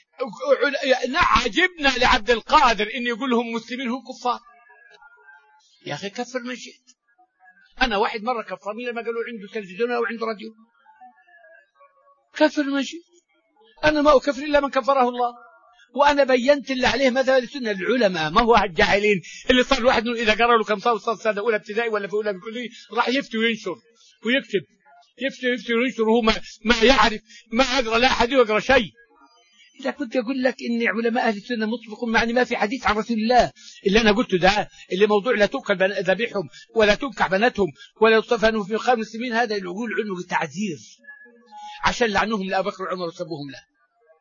عجبنا لعبد القادر إن يقول لهم مسلمين هم كفار. يا أخي كفر من شئت. أنا واحد مرة كفرني لما قالوا عنده تلفزيون أو عنده راديو. كفر من شئت. أنا ما أكفر إلا من كفره الله. وأنا بينت اللي عليه ماذا لسنة العلماء، ما هو الجاهلين اللي صار واحد منهم إذا قرأ له كم صار صار سنة أولى ابتدائي ولا في أولى بكلية راح يفتي وينشر ويكتب يفتي يفتي وينشر وهو ما, ما يعرف ما يقرأ لا أحد يقرأ شيء. إذا كنت أقول لك إن علماء أهل السنة مطبقون معني ما في حديث عن رسول الله اللي أنا قلته ده اللي موضوع لا تؤكل ذبيحهم ولا تنكح بناتهم ولا يصطفنوا في مقام المسلمين، هذا يقول عنه بالتعزير عشان لعنهم لأبي بكر وعمر وسبوهم له.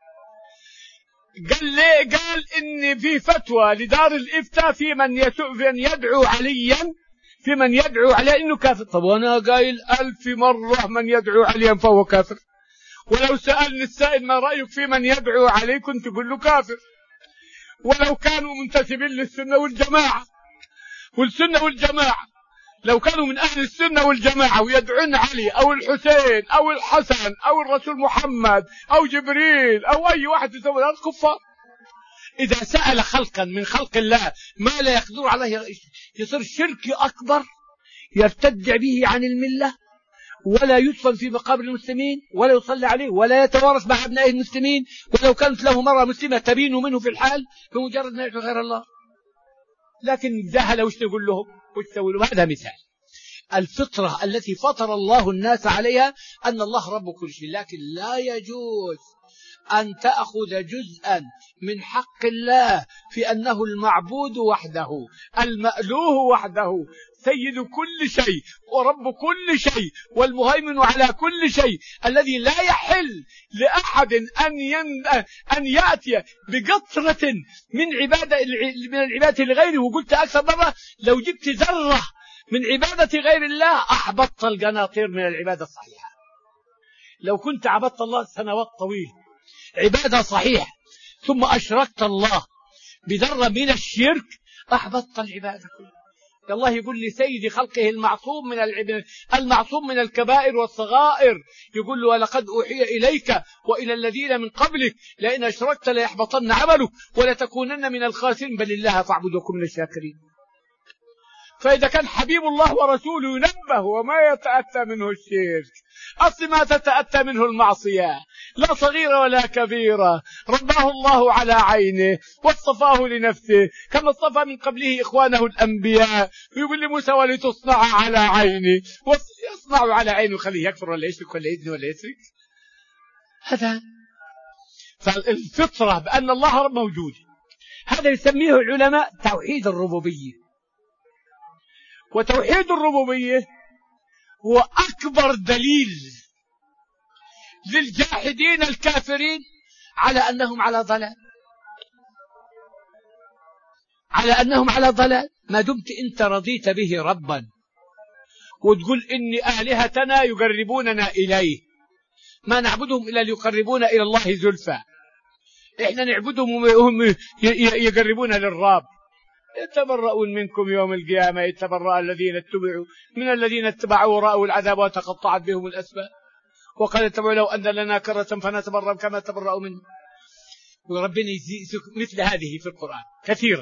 قال لي قال إن في فتوى لدار الإفتاء في من يدعو عليا في من يدعو عليه إنه كافر. طب وأنا قايل ألف مرة من يدعو عليا فهو كافر. ولو سألني السائل ما رأيك في من يدعو عليه كنت أقول له كافر. ولو كانوا منتسبين للسنة والجماعة والسنة والجماعة لو كانوا من أهل السنة والجماعة ويدعون علي أو الحسين أو الحسن أو الرسول محمد أو جبريل أو أي واحد يسوي هذا كفار. إذا سأل خلقا من خلق الله ما لا يقدر عليه يصير شرك أكبر يرتد به عن الملة، ولا يدفن في مقابر المسلمين ولا يصلى عليه ولا يتوارث مع أبناء المسلمين، ولو كانت له مرة مسلمة تبين منه في الحال بمجرد ما يدعو غير الله. لكن جهل وش نقول لهم وش تسوي لهم. هذا مثال الفطرة التي فطر الله الناس عليها أن الله رب كل شيء، لكن لا يجوز أن تأخذ جزءا من حق الله في أنه المعبود وحده المألوه وحده سيد كل شيء ورب كل شيء والمهيمن على كل شيء، الذي لا يحل لأحد أن ين... أن يأتي بقطرة من عبادة من العبادة لغيره. وقلت أكثر مرة لو جبت ذرة من عبادة غير الله أحبطت القناطير من العبادة الصحيحة. لو كنت عبدت الله سنوات طويلة عبادة صحيحة ثم أشركت الله بذرة من الشرك أحبطت العبادة كلها. الله يقول لسيد خلقه المعصوم من العبادة المعصوم من الكبائر والصغائر، يقول له ولقد أوحي إليك وإلى الذين من قبلك لئن أشركت ليحبطن عملك ولتكونن من الخاسرين بل الله فاعبد وكن من الشاكرين. فإذا كان حبيب الله ورسوله ينبه وما يتأتى منه الشرك، أصل ما تتأتى منه المعصية لا صغيرة ولا كبيرة، رباه الله على عينه واصطفاه لنفسه كما اصطفى من قبله إخوانه الأنبياء. ويقول لموسى ولتصنع على عيني، ويصنع على عينه خليه يكفر ولا يشرك ولا يزني ولا يسرق. هذا فالفطرة بأن الله رب موجود، هذا يسميه العلماء توحيد الربوبية. وتوحيد الربوبية هو أكبر دليل للجاحدين الكافرين على أنهم على ضلال على أنهم على ضلال. ما دمت أنت رضيت به ربا وتقول إن آلهتنا يقربوننا إليه ما نعبدهم إلا ليقربونا إلى الله زلفى. إحنا نعبدهم وهم يقربونا للرب. يتبرؤون منكم يوم القيامة يتبرأ الذين اتبعوا من الذين اتبعوا ورأوا العذاب وتقطعت بهم الأسباب وقال اتبعوا لو أن لنا كرة فنتبرأ كما تبرأوا منه. وربنا يزيد مثل هذه في القرآن كثيرا.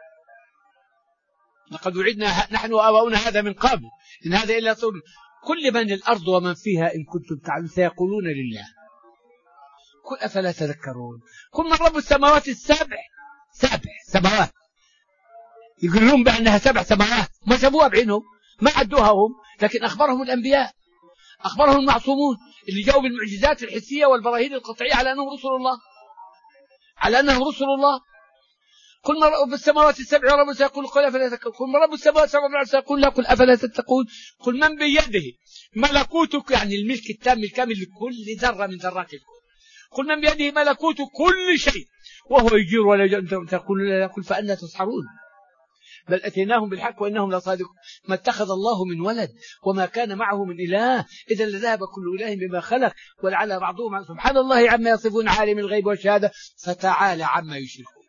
لقد وعدنا نحن وآباؤنا هذا من قبل إن هذا إلا طول كل من الأرض ومن فيها إن كنتم تعلمون سيقولون لله قل أفلا تذكرون. قل من رب السماوات السبع سبع سماوات يقولون بأنها سبع سماوات ما شافوها بعينهم ما عدوها هم لكن أخبرهم الأنبياء أخبرهم المعصومون اللي جاءوا بالمعجزات الحسية والبراهين القطعية على أنهم رسل الله على أنهم رسل الله. قل من رب السماوات السبع ورب سيقول قل أفلا تتقون. قل من رب السماوات السبع سيقول لا قل أفلا تتقون. قل من بيده ملكوتك يعني الملك التام الكامل لكل ذرة من ذرات الكون. قل من بيده ملكوت كل شيء وهو يجير ولا يجير تقول لا قل فأنا تسحرون بل أتيناهم بالحق وإنهم لصادقون. ما اتخذ الله من ولد وما كان معه من إله إذا لذهب كل إله بما خلق ولعل بعضهم سبحان الله عما يصفون عالم الغيب والشهادة فتعالى عما يشركون.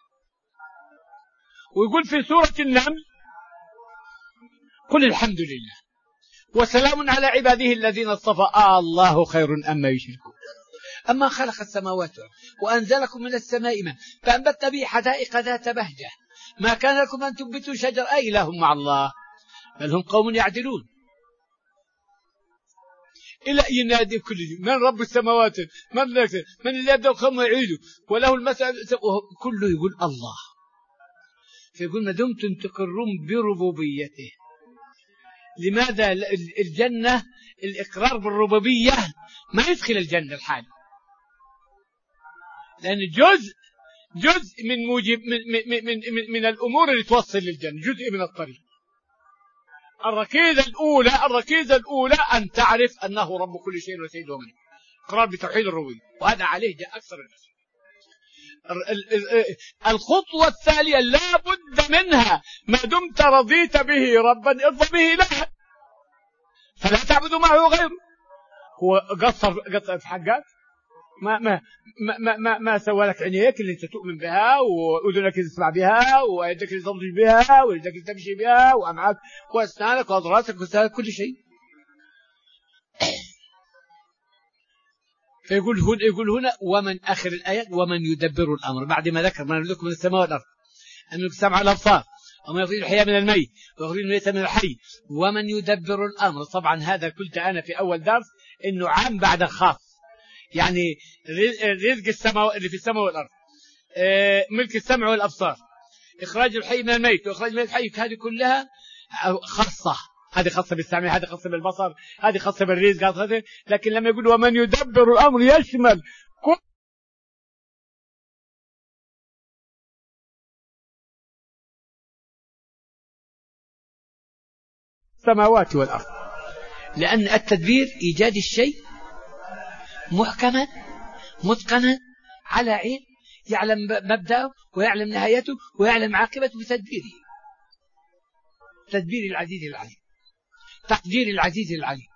ويقول في سورة النمل قل الحمد لله وسلام على عباده الذين اصطفى آه الله خير أما يشركون. أما خلق السماوات وأنزلكم من السماء ماء فأنبتنا به حدائق ذات بهجة ما كان لكم أن تنبتوا شجر أي إله مع الله بل هم قوم يعدلون. إلى ينادي كل من رب السماوات من من اللي يبدأ الخلق ويعيده وله المسألة كله يقول الله. فيقول ما دمتم تقرون بربوبيته. لماذا الجنة الإقرار بالربوبية ما يدخل الجنة الحال لأن جزء جزء من موجب من من من من, من الأمور اللي توصل للجنة جزء من الطريق. الركيزة الأولى الركيزة الأولى أن تعرف أنه رب كل شيء وسيد وملك إقرار بتوحيد الربوبية وهذا عليه جاء أكثر الناس. الخطوة الثانية لا بد منها ما دمت رضيت به ربا ارضى به إلها فلا تعبد معه غيره. هو قصر قصر في حقك ما ما ما ما ما سوى لك عينيك اللي انت تؤمن بها واذنك اللي تسمع بها ويدك اللي تضج بها ورجلك اللي تمشي بها وامعاك واسنانك واضراسك وسنانك كل شيء. فيقول هنا يقول هنا ومن آخر الآيات ومن يدبر الأمر بعد ما ذكر ما يملك من السماء والأرض أن يملك السمع والأبصار وما يخرج الحي من الميت ويخرج الميت من الحي ومن يدبر الأمر. طبعا هذا قلت أنا في أول درس إنه عام بعد الخاص يعني رزق السماء اللي في السماء والأرض ملك السمع والأبصار إخراج الحي من الميت وإخراج الميت الحي هذه كلها خاصة. هذه خاصة بالسمع هذه خاصة بالبصر هذه خاصة بالرزق هذه. لكن لما يقول ومن يدبر الأمر يشمل كل السماوات والأرض لأن التدبير إيجاد الشيء محكما متقنا على علم يعلم مبدأه ويعلم نهايته ويعلم عاقبته بتدبيره. تدبير العزيز العليم تقدير العزيز العليم.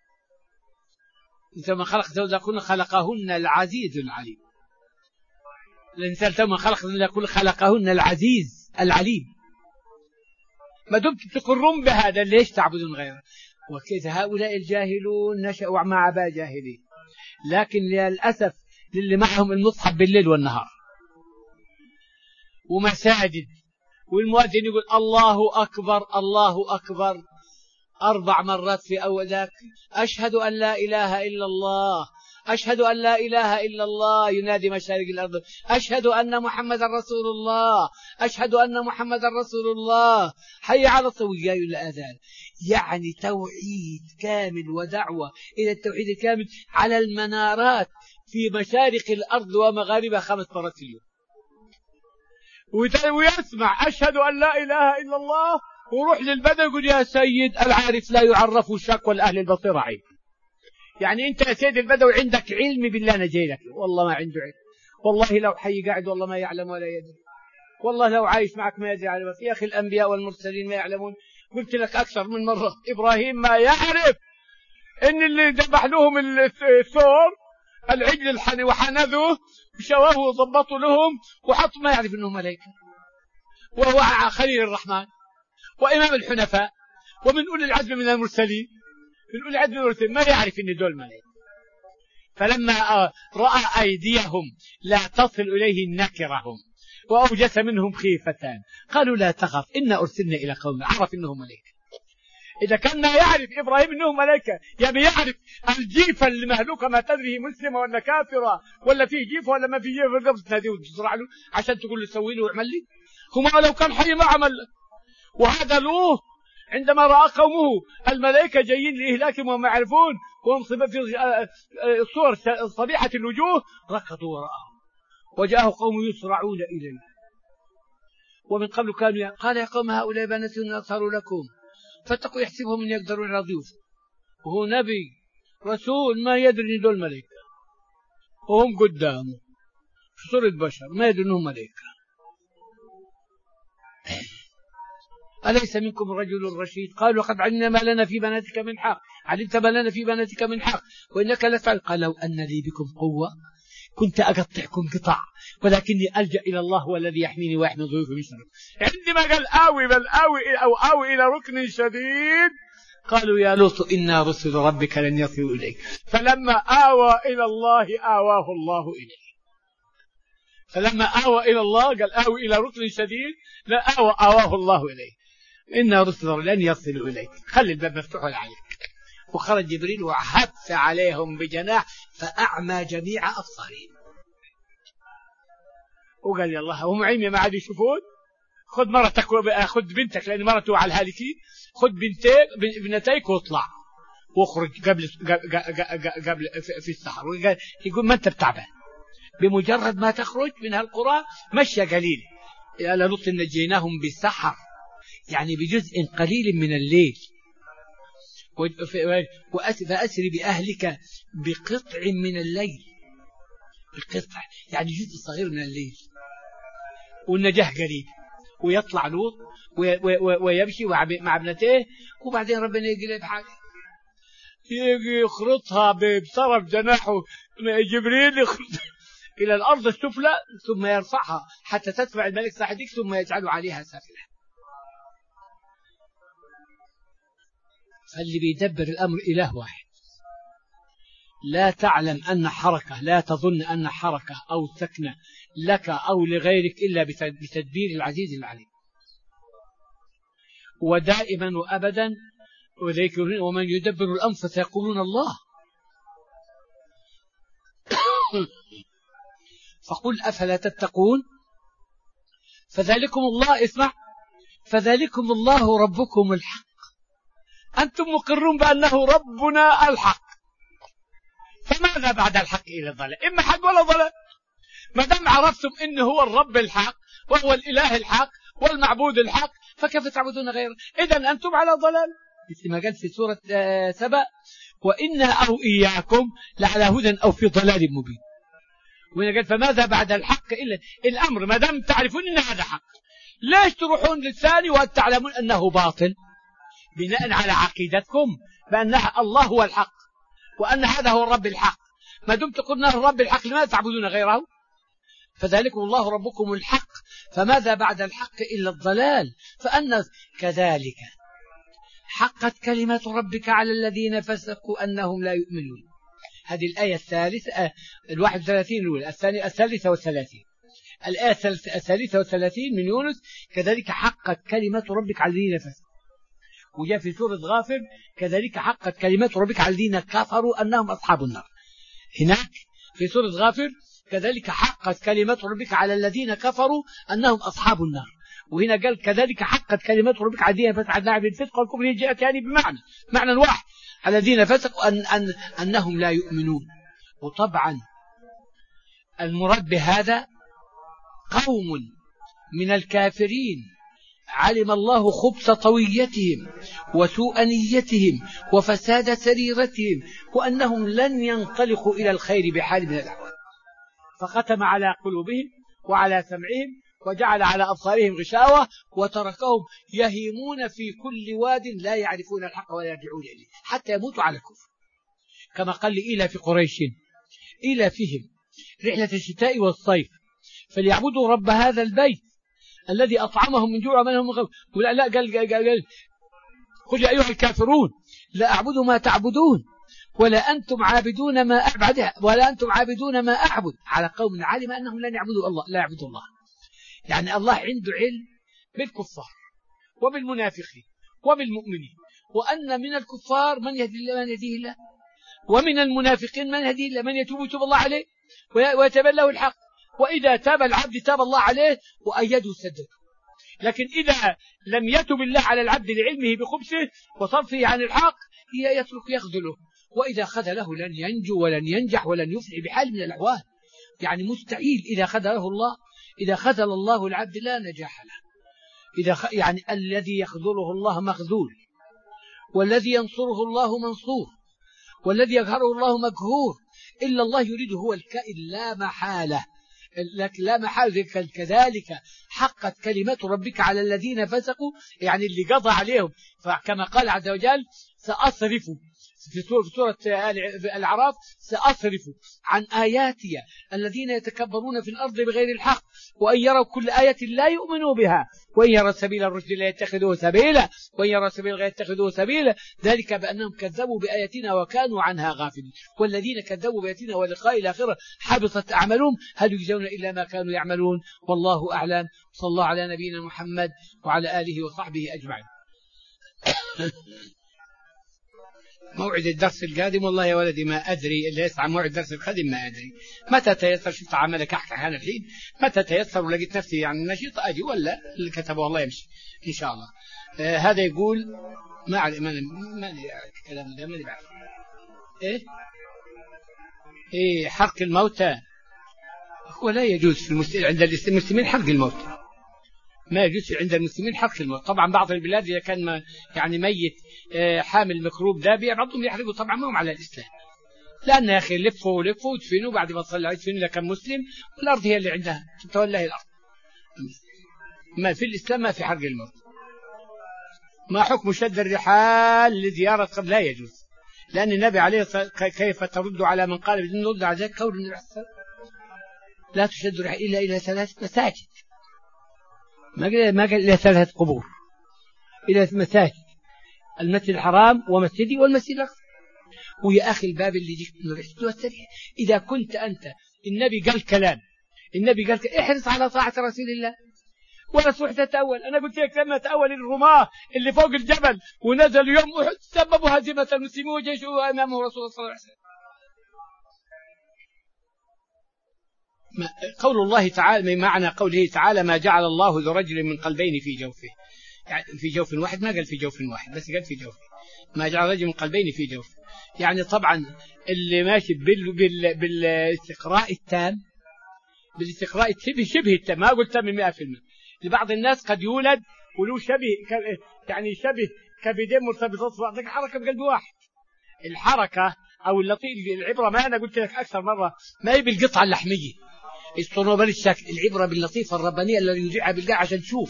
ثم خلق زوجكن خلقهن العزيز العليم. الإنسان ثم خلق زوجكن خلقهن العزيز العليم. ما دمت تقرون بهذا ليش تعبدون غيره؟ وكيف هؤلاء الجاهلون نشأوا مع أباء جاهلين لكن للأسف للي معهم المصحف بالليل والنهار ومساجد والمؤذن يقول الله أكبر الله أكبر أربع مرات في أول ذاك أشهد أن لا إله إلا الله أشهد أن لا إله إلا الله ينادي مشارق الأرض أشهد أن محمد رسول الله أشهد أن محمد رسول الله حي على الصلاة الأذان. يعني توحيد كامل ودعوة إلى التوحيد الكامل على المنارات في مشارق الأرض ومغاربها خمس مرات في اليوم ويسمع أشهد أن لا إله إلا الله وروح للبدء يقول يا سيد العارف لا يعرف الشك والأهل البصير عيب. يعني أنت يا سيد البدوي عندك علم بالله أنا جاي لك والله ما عنده علم والله لو حي قاعد والله ما يعلم ولا يدري والله لو عايش معك ما يدري على بس. يا أخي الأنبياء والمرسلين ما يعلمون. قلت لك أكثر من مرة إبراهيم ما يعرف ان اللي ذبح لهم الثور العجل الحني وحنذوه وشواه وضبطوا لهم وحطوا، ما يعرف انهم ملائكه، وهو خليل الرحمن وامام الحنفاء ومن اولي العزم من المرسلين، من اولي العزم من المرسلين، ما يعرف ان دول ملائكه. فلما راى ايديهم لا تصل اليه نكرهم واوجس منهم خيفه قالوا لا تخف انا ارسلنا الى قوم، عرف انهم ملائكه. إذا كان يعرف إبراهيم أنهم ملائكة، يعني يعرف الجيفة المهلوكة ما تدري مسلمة ولا كافرة ولا في جيفة ولا ما في جيفة، قبل تناديه وتزرع له عشان تقول له سوي له واعمل لي. هم لو كان حي ما عمل. وهذا لوط عندما رأى قومه الملائكة جايين لإهلاكهم وما يعرفون وهم في صور صبيحة الوجوه ركضوا وراءهم وجاءه قوم يسرعون إليه. ومن قبل كانوا قال يا قوم هؤلاء بنات أطهر لكم فاتقوا يحسبهم من يقدرون على ضيوف، وهو نبي رسول ما يدري ان دول ملائكه، وهم قدامه في صورة بشر ما يدري انهم ملائكه. أليس منكم رجل رشيد؟ قالوا قد علمنا ما لنا في بناتك من حق، علمت ما لنا في بناتك من حق وإنك لتفعل. قال لو أن لي بكم قوة كنت أقطعكم قطع ولكني ألجأ إلى الله والذي يحميني ويحمي ضيوفي من شر. عندما قال آوي بل آوي أو آوي إلى ركن شديد قالوا يا لوط إنا رسل ربك لن يصلوا إليك، فلما آوى إلى الله آواه الله إليه. فلما آوى إلى الله قال آوي إلى ركن شديد، لا آوى آواه الله إليه. إنا رسل لن يصلوا إليك، خلي الباب مفتوح عليك. وخرج جبريل وحث عليهم بجناح فأعمى جميع أبصارهم. وقال يا الله هم عمي ما عاد يشوفون، خذ مرتك خذ بنتك لأن مرته على الهالكين، خذ بنتك بنتيك واطلع واخرج قبل قبل في السحر. يقول ما أنت بتعبان، بمجرد ما تخرج من هالقرى مشي قليل. يا لوط نجيناهم بالسحر، يعني بجزء قليل من الليل. فأسري بأهلك بقطع من الليل، القطع يعني جزء صغير من الليل، والنجاح قريب. ويطلع لوط ويمشي مع ابنتيه، وبعدين ربنا يجي له بحاجة يجي يخرطها بطرف جناحه جبريل يخرط إلى الأرض السفلى ثم يرفعها حتى تتبع الملك صاحبك ثم يجعل عليها سافلة. فاللي بيدبر الأمر إله واحد. لا تعلم أن حركة، لا تظن أن حركة أو سكنة لك أو لغيرك إلا بتدبير العزيز العليم. ودائما وأبدا وذكرون ومن يدبر الأمر فسيقولون الله. فقل أفلا تتقون فذلكم الله، اسمع، فذلكم الله ربكم الحق، أنتم مقرون بأنه ربنا الحق، فماذا بعد الحق إلى الضلال؟ إما حق ولا ضلال. ما دام عرفتم إنه هو الرب الحق وهو الإله الحق والمعبود الحق فكيف تعبدون غيره؟ إذن أنتم على ضلال، مثل ما قال في سورة سبأ وإنا أو إياكم لعلى هدى أو في ضلال مبين. وهنا قال فماذا بعد الحق إلا الأمر. ما دام تعرفون إن هذا حق ليش تروحون للثاني وتعلمون أنه باطل بناء على عقيدتكم بأن الله هو الحق وأن هذا هو الرب الحق؟ ما دمت قلنا الرب الحق لماذا تعبدون غيره؟ فذلكم الله ربكم الحق فماذا بعد الحق إلا الضلال. فأن كذلك حقت كلمة ربك على الذين فسقوا أنهم لا يؤمنون. هذه الآية الثالثة الواحد وثلاثين الأولى، الثانية الثالثة والثلاثين، الآية الثالثة والثلاثين من يونس كذلك حقت كلمة ربك على الذين فسقوا. وجاء في سورة غافر كذلك حقت كلمة ربك على الذين كفروا أنهم أصحاب النار. هناك في سورة غافر كذلك حقت كلمة ربك على الذين كفروا أنهم أصحاب النار. وهنا قال كذلك حقت كلمة ربك على الذين فسقوا عن بالفسق والكفر جاءت يعني بمعنى معنى واحد على الذين فسقوا أن أن أنهم لا يؤمنون. وطبعا المراد بهذا قوم من الكافرين علم الله خبث طويتهم وسوء نيتهم وفساد سريرتهم وأنهم لن ينطلقوا إلى الخير بحال من الأحوال، فختم على قلوبهم وعلى سمعهم وجعل على أبصارهم غشاوة وتركهم يهيمون في كل واد لا يعرفون الحق ولا يرجعون إليه حتى يموتوا على الكفر. كما قال لإلى في قريش إلى فيهم رحلة الشتاء والصيف فليعبدوا رب هذا البيت الذي أطعمهم من جوع ومنهم من خوف. ولا لا قال, قال, قال, قال قل يا أيها الكافرون لا أعبد ما تعبدون ولا أنتم عابدون ما أعبد ولا أنتم عابدون ما أعبد على قوم علم أنهم لن يعبدوا الله لا يعبدوا الله. يعني الله عنده علم بالكفار وبالمنافقين وبالمؤمنين وأن من الكفار من يهدي الله من يهديه الله ومن المنافقين من يهديه الله من يتوب يتوب الله عليه ويتبين له الحق. وإذا تاب العبد تاب الله عليه وأيده سدده. لكن إذا لم يتب الله على العبد لعلمه بخبثه وصرفه عن الحق يترك يخذله وإذا خذله لن ينجو ولن ينجح ولن يفلح بحال من الأحوال. يعني مستحيل إذا خذله الله إذا خذل الله العبد لا نجاح له. إذا خ... يعني الذي يخذله الله مخذول والذي ينصره الله منصور والذي يقهره الله مقهور. إلا الله يريد هو الكائن لا محالة لكن لا محالة. كذلك حقت كلمة ربك على الذين فسقوا يعني اللي قضى عليهم. فكما قال عز وجل سأصرف في سورة الأعراف سأصرف عن آياتي الذين يتكبرون في الأرض بغير الحق وأن يروا كل آية لا يؤمنوا بها وإن يروا سبيل الرشد لا يتخذوه سبيلا وإن يروا سبيل غير يتخذوه سبيلا ذلك بأنهم كذبوا بآياتنا وكانوا عنها غافلين. والذين كذبوا بآياتنا ولقاء الآخرة حبطت أعمالهم هل يجزون إلا ما كانوا يعملون والله أعلم. صلى الله على نبينا محمد وعلى آله وصحبه أجمعين. موعد الدرس القادم والله يا ولدي ما أدري اللي يسعى موعد الدرس القادم ما أدري متى تيسر. شفت عملك أحكي عن الحين متى تيسر ولقيت نفسي يعني نشيط أجي ولا اللي كتبه الله يمشي إن شاء الله. آه هذا يقول ما أعرف ما ما الكلام ده ما بعرف إيه إيه حرق الموتى هو لا يجوز في المسلمين عند المسلمين حرق الموتى ما يجوز عند المسلمين حرق الموت. طبعا بعض البلاد إذا كان يعني ميت حامل مكروب دابي بعضهم يحرقوا طبعا ما هم على الإسلام لأن يا أخي لفوا ولفوا ودفنوا بعد ما تصلوا يدفنوا لك مسلم والأرض هي اللي عندها تتولى الأرض. ما في الإسلام ما في حرق الموت. ما حكم شد الرحال لزيارة قبر لا يجوز لأن النبي عليه كيف ترد على من قال بدون نرد على ذلك قول النبي لا تشد الرحال إلا إلى ثلاث مساجد ما قال ما قال إلى ثلاثة قبور إلى مساجد المسجد الحرام ومسجدي والمسجد الأقصى. ويا أخي الباب اللي يجيك من الرشد والسريع إذا كنت أنت النبي قال كلام النبي قال كلام احرص على طاعة رسول الله ولا تروح تتأول. أنا قلت لك لما تأول الرماة اللي فوق الجبل ونزلوا يوم أحد سببوا هزيمة المسلمين وجيشوا أمامه رسول الله صلى الله عليه وسلم. قول الله تعالى من معنى قوله تعالى ما جعل الله لرجل من قلبين في جوفه يعني في جوف واحد ما قال في جوف واحد بس قال في جوفه ما جعل رجل من قلبين في جوفه. يعني طبعا اللي ماشي بال بال بالاستقراء التام بالاستقراء شبه شبه التام ما قلت تام مئة بالمئة. لبعض الناس قد يولد ولو شبه يعني شبه كبدين مرتبطات ببعض حركة بقلب واحد. الحركة أو اللطيف العبرة ما أنا قلت لك أكثر مرة ما هي بالقطعة اللحمية الصنوبر الشكل العبرة باللطيفة الربانية اللي يرجعها بالقاع عشان تشوف.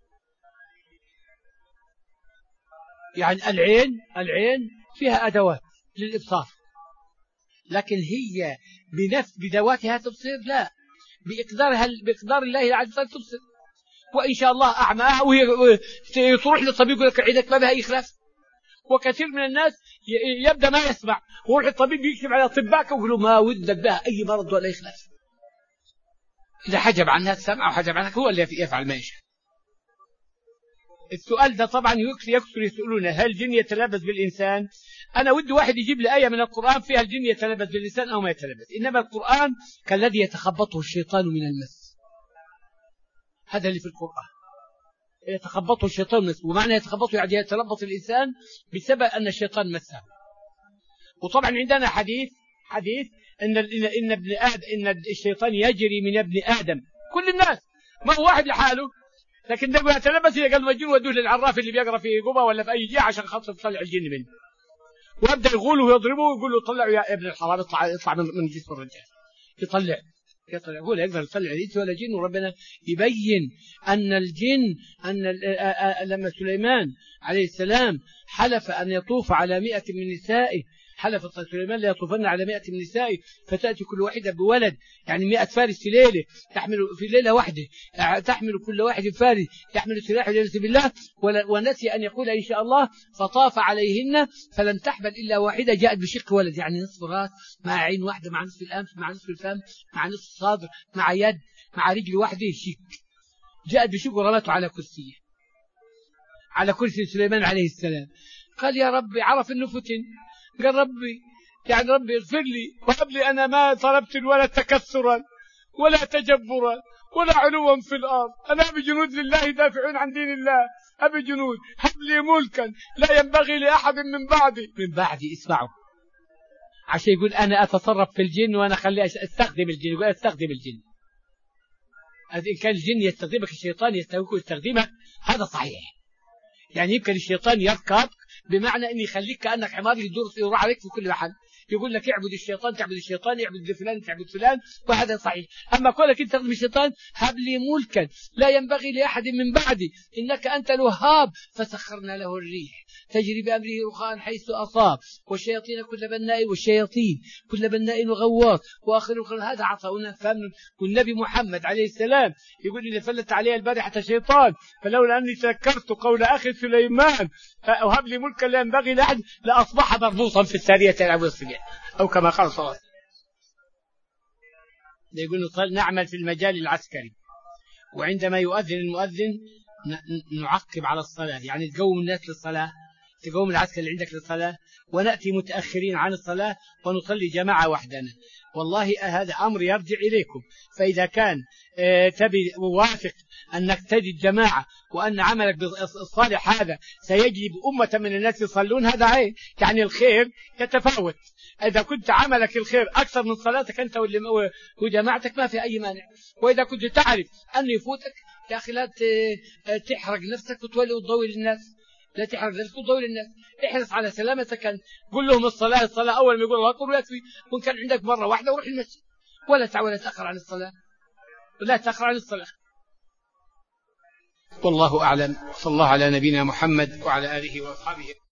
يعني العين العين فيها أدوات للإبصار لكن هي بنفس بذواتها تبصر لا بإقدارها بإقدار الله عز وجل تبصر. وإن شاء الله أعماها وهي تروح للطبيب يقول لك عينك ما بها أي خلاف. وكثير من الناس يبدأ ما يسمع ويروح الطبيب يكتب على أطباءك ويقول له ما ودك بها أي مرض ولا يخلاف. إذا حجب عنها السمع وحجب عنها هو اللي يفعل ما يشاء. السؤال ده طبعا يكثر يسألونه هل الجن يتلبس بالإنسان؟ أنا ودي واحد يجيب لي آية من القرآن فيها الجن يتلبس بالإنسان أو ما يتلبس. إنما القرآن كالذي يتخبطه الشيطان من المس. هذا اللي في القرآن يتخبطه الشيطان من المس. ومعنى يتخبطه يعني يتلبط الإنسان بسبب أن الشيطان مسه. وطبعا عندنا حديث حديث إن إن ابن آدم إن الشيطان يجري من ابن آدم كل الناس ما هو واحد لحاله. لكن ده يتلبس إذا قال مجنون ودوه للعراف اللي بيقرأ في قبة ولا في أي جهة عشان خاطر يطلع الجن منه. ويبدأ يغوله ويضربه ويقول له طلعوا يا ابن الحرام اطلع اطلع من جسم الرجال. يطلع يطلع هو لا يقدر يطلع الإنس ولا جن. وربنا يبين أن الجن أن لما سليمان عليه السلام حلف أن يطوف على مئة من نسائه حلف سليمان لا يطوفن على مائة من نسائه فتأتي كل واحدة بولد، يعني مائة فارس في ليلة تحمل في ليلة واحدة تحمل كل واحد فارس يحمل سلاح ليلة بالله، ونسي أن يقول إن شاء الله فطاف عليهن فلم تحمل إلا واحدة جاءت بشق ولد، يعني نصف راس مع عين واحدة مع نصف الأنف مع نصف الفم مع نصف الصدر مع يد مع رجل واحدة شق، جاءت بشق ورمته على كرسيه على كرسي سليمان عليه السلام. قال يا ربي، عرف انه فتن، قال ربي يعني ربي اغفر لي وهب لي، انا ما طلبت الولد تكثرا ولا تجبرا ولا علوا في الارض، انا ابي جنود لله يدافعون عن دين الله، ابي جنود، هب لي ملكا لا ينبغي لاحد من بعدي من بعدي اسمعوا، عشان يقول انا اتصرف في الجن وانا اخلي استخدم الجن، يقول استخدم الجن. إن كان الجن يستخدمك الشيطان يستخدمك هذا صحيح، يعني يمكن الشيطان يركب بمعنى أن يخليك كأنك حمار يدور يدور عليك في كل محل، يقول لك اعبد الشيطان تعبد الشيطان، اعبد فلان تعبد فلان، وهذا صحيح. أما كونك أنت تخدم الشيطان، هب لي ملكا لا ينبغي لأحد من بعدي إنك أنت الوهاب، فسخرنا له الريح تجري بأمره رخاء حيث أصاب والشياطين كل بناء والشياطين كل بناء وغواص وآخر هذا عطاؤنا فمن. والنبي محمد عليه السلام يقول إن فلت علي البارحة شيطان فلولا أني تذكرت قول أخي سليمان وهب لي ملكا لا ينبغي لأحد لأصبح مربوطا في السارية العبد الصبيان، أو كما قال صلى الله عليه وسلم. يقول نعمل في المجال العسكري، وعندما يؤذن المؤذن نعقب على الصلاة، يعني تقوم الناس للصلاة، تقوم العسكر اللي عندك للصلاة، ونأتي متأخرين عن الصلاة ونصلي جماعة وحدنا. والله هذا أمر يرجع إليكم، فإذا كان تبي موافق أنك تجد جماعة وأن عملك الصالح هذا سيجلب أمة من الناس يصلون، هذا عين، يعني الخير يتفاوت. إذا كنت عملك الخير أكثر من صلاتك أنت وجماعتك ما في أي مانع. وإذا كنت تعرف أن يفوتك يا أخي لا تحرق نفسك وتولي وتضوي للناس، لا تحرق نفسك وتضوي للناس، احرص على سلامتك. قل لهم الصلاة الصلاة أول ما يقول الله أكبر يكفي، وإن كان عندك مرة واحدة وروح المسجد، ولا تعول تأخر عن الصلاة، ولا تأخر عن الصلاة. والله أعلم. صلى الله على نبينا محمد وعلى آله وأصحابه.